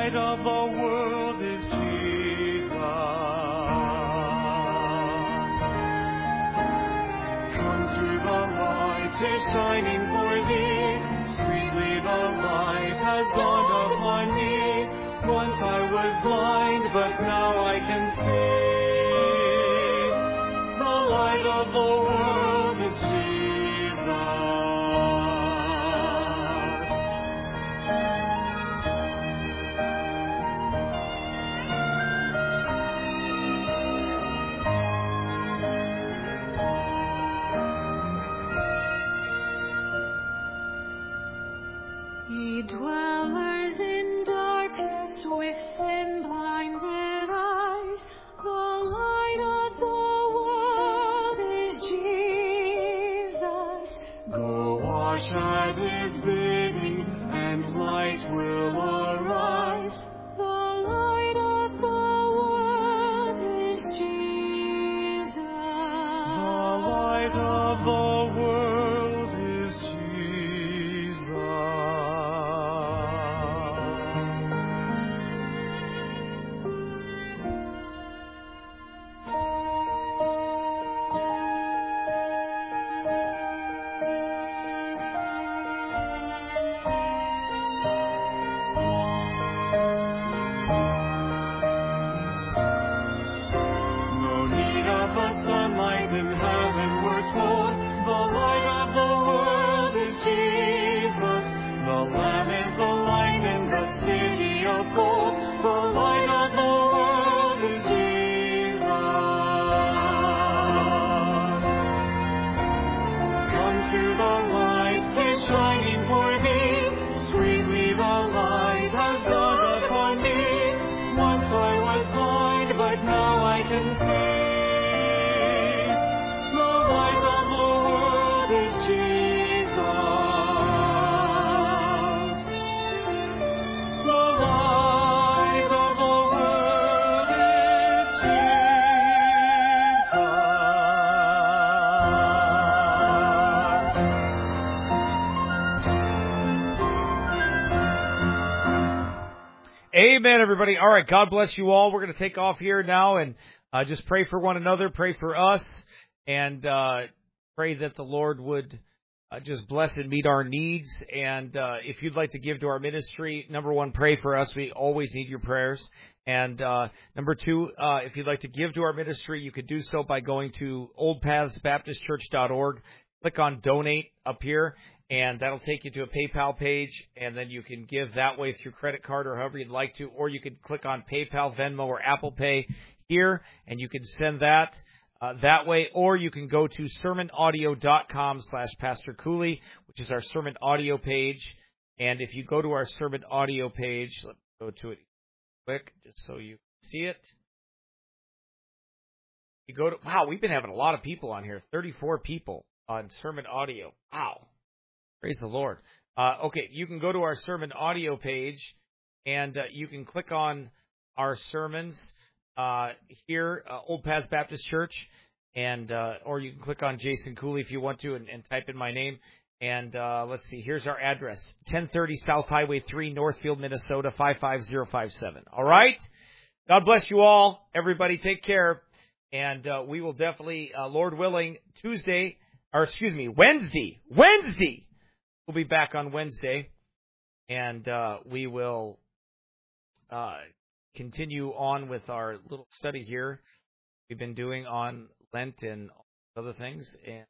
Speaker 6: light of the world is Jesus. Come to the light, 'tis shining for thee. Sweetly the light has dawned upon me. Once I was blind, but now I can see. The light of the world is Jesus.
Speaker 7: Ye dwellers in darkness within blinded eyes, the light of the world is Jesus.
Speaker 6: Go wash at his bidding, and light will arise.
Speaker 7: The light of the world is Jesus.
Speaker 6: The light of the world is Jesus. No need of the sunlight in heaven, we're told. The light of the world is Jesus. The Lamb is the light in the city of gold. The light of the world is Jesus. Come to the light, 'tis shining for thee. Sweetly the light has dawned upon me. Once I was blind, but now I can see. The light of the world is Jesus. The light of the world is Jesus.
Speaker 1: Amen, everybody. All right, God bless you all. We're going to take off here now and just pray for one another, pray for us, and pray that the Lord would just bless and meet our needs. And if you'd like to give to our ministry, number one, pray for us. We always need your prayers. And number two, if you'd like to give to our ministry, you could do so by going to oldpathsbaptistchurch.org. Click on Donate up here, and that'll take you to a PayPal page, and then you can give that way through credit card or however you'd like to, or you can click on PayPal, Venmo, or Apple Pay here, and you can send that that way, or you can go to sermonaudio.com/Pastor Cooley, which is our sermon audio page. And if you go to our sermon audio page, let's go to it quick just so you see it. You go to, wow, we've been having a lot of people on here, 34 people on sermon audio. Wow. Praise the Lord. Okay, you can go to our sermon audio page, and you can click on our sermons here, Old Paths Baptist Church, and or you can click on Jason Cooley if you want to, and type in my name. And let's see, here's our address, 1030 South Highway 3, Northfield, Minnesota, 55057. All right? God bless you all. Everybody take care. And we will definitely, Lord willing, Wednesday. We'll be back on Wednesday. And we will continue on with our little study here we've been doing on Lent and other things. And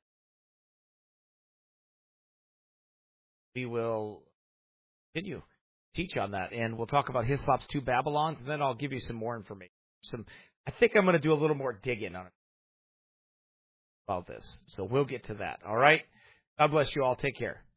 Speaker 1: we will continue to teach on that. And we'll talk about Hislop's 2 Babylons, and then I'll give you some more information. I think I'm going to do a little more digging on it about this. So we'll get to that. All right? God bless you all. Take care.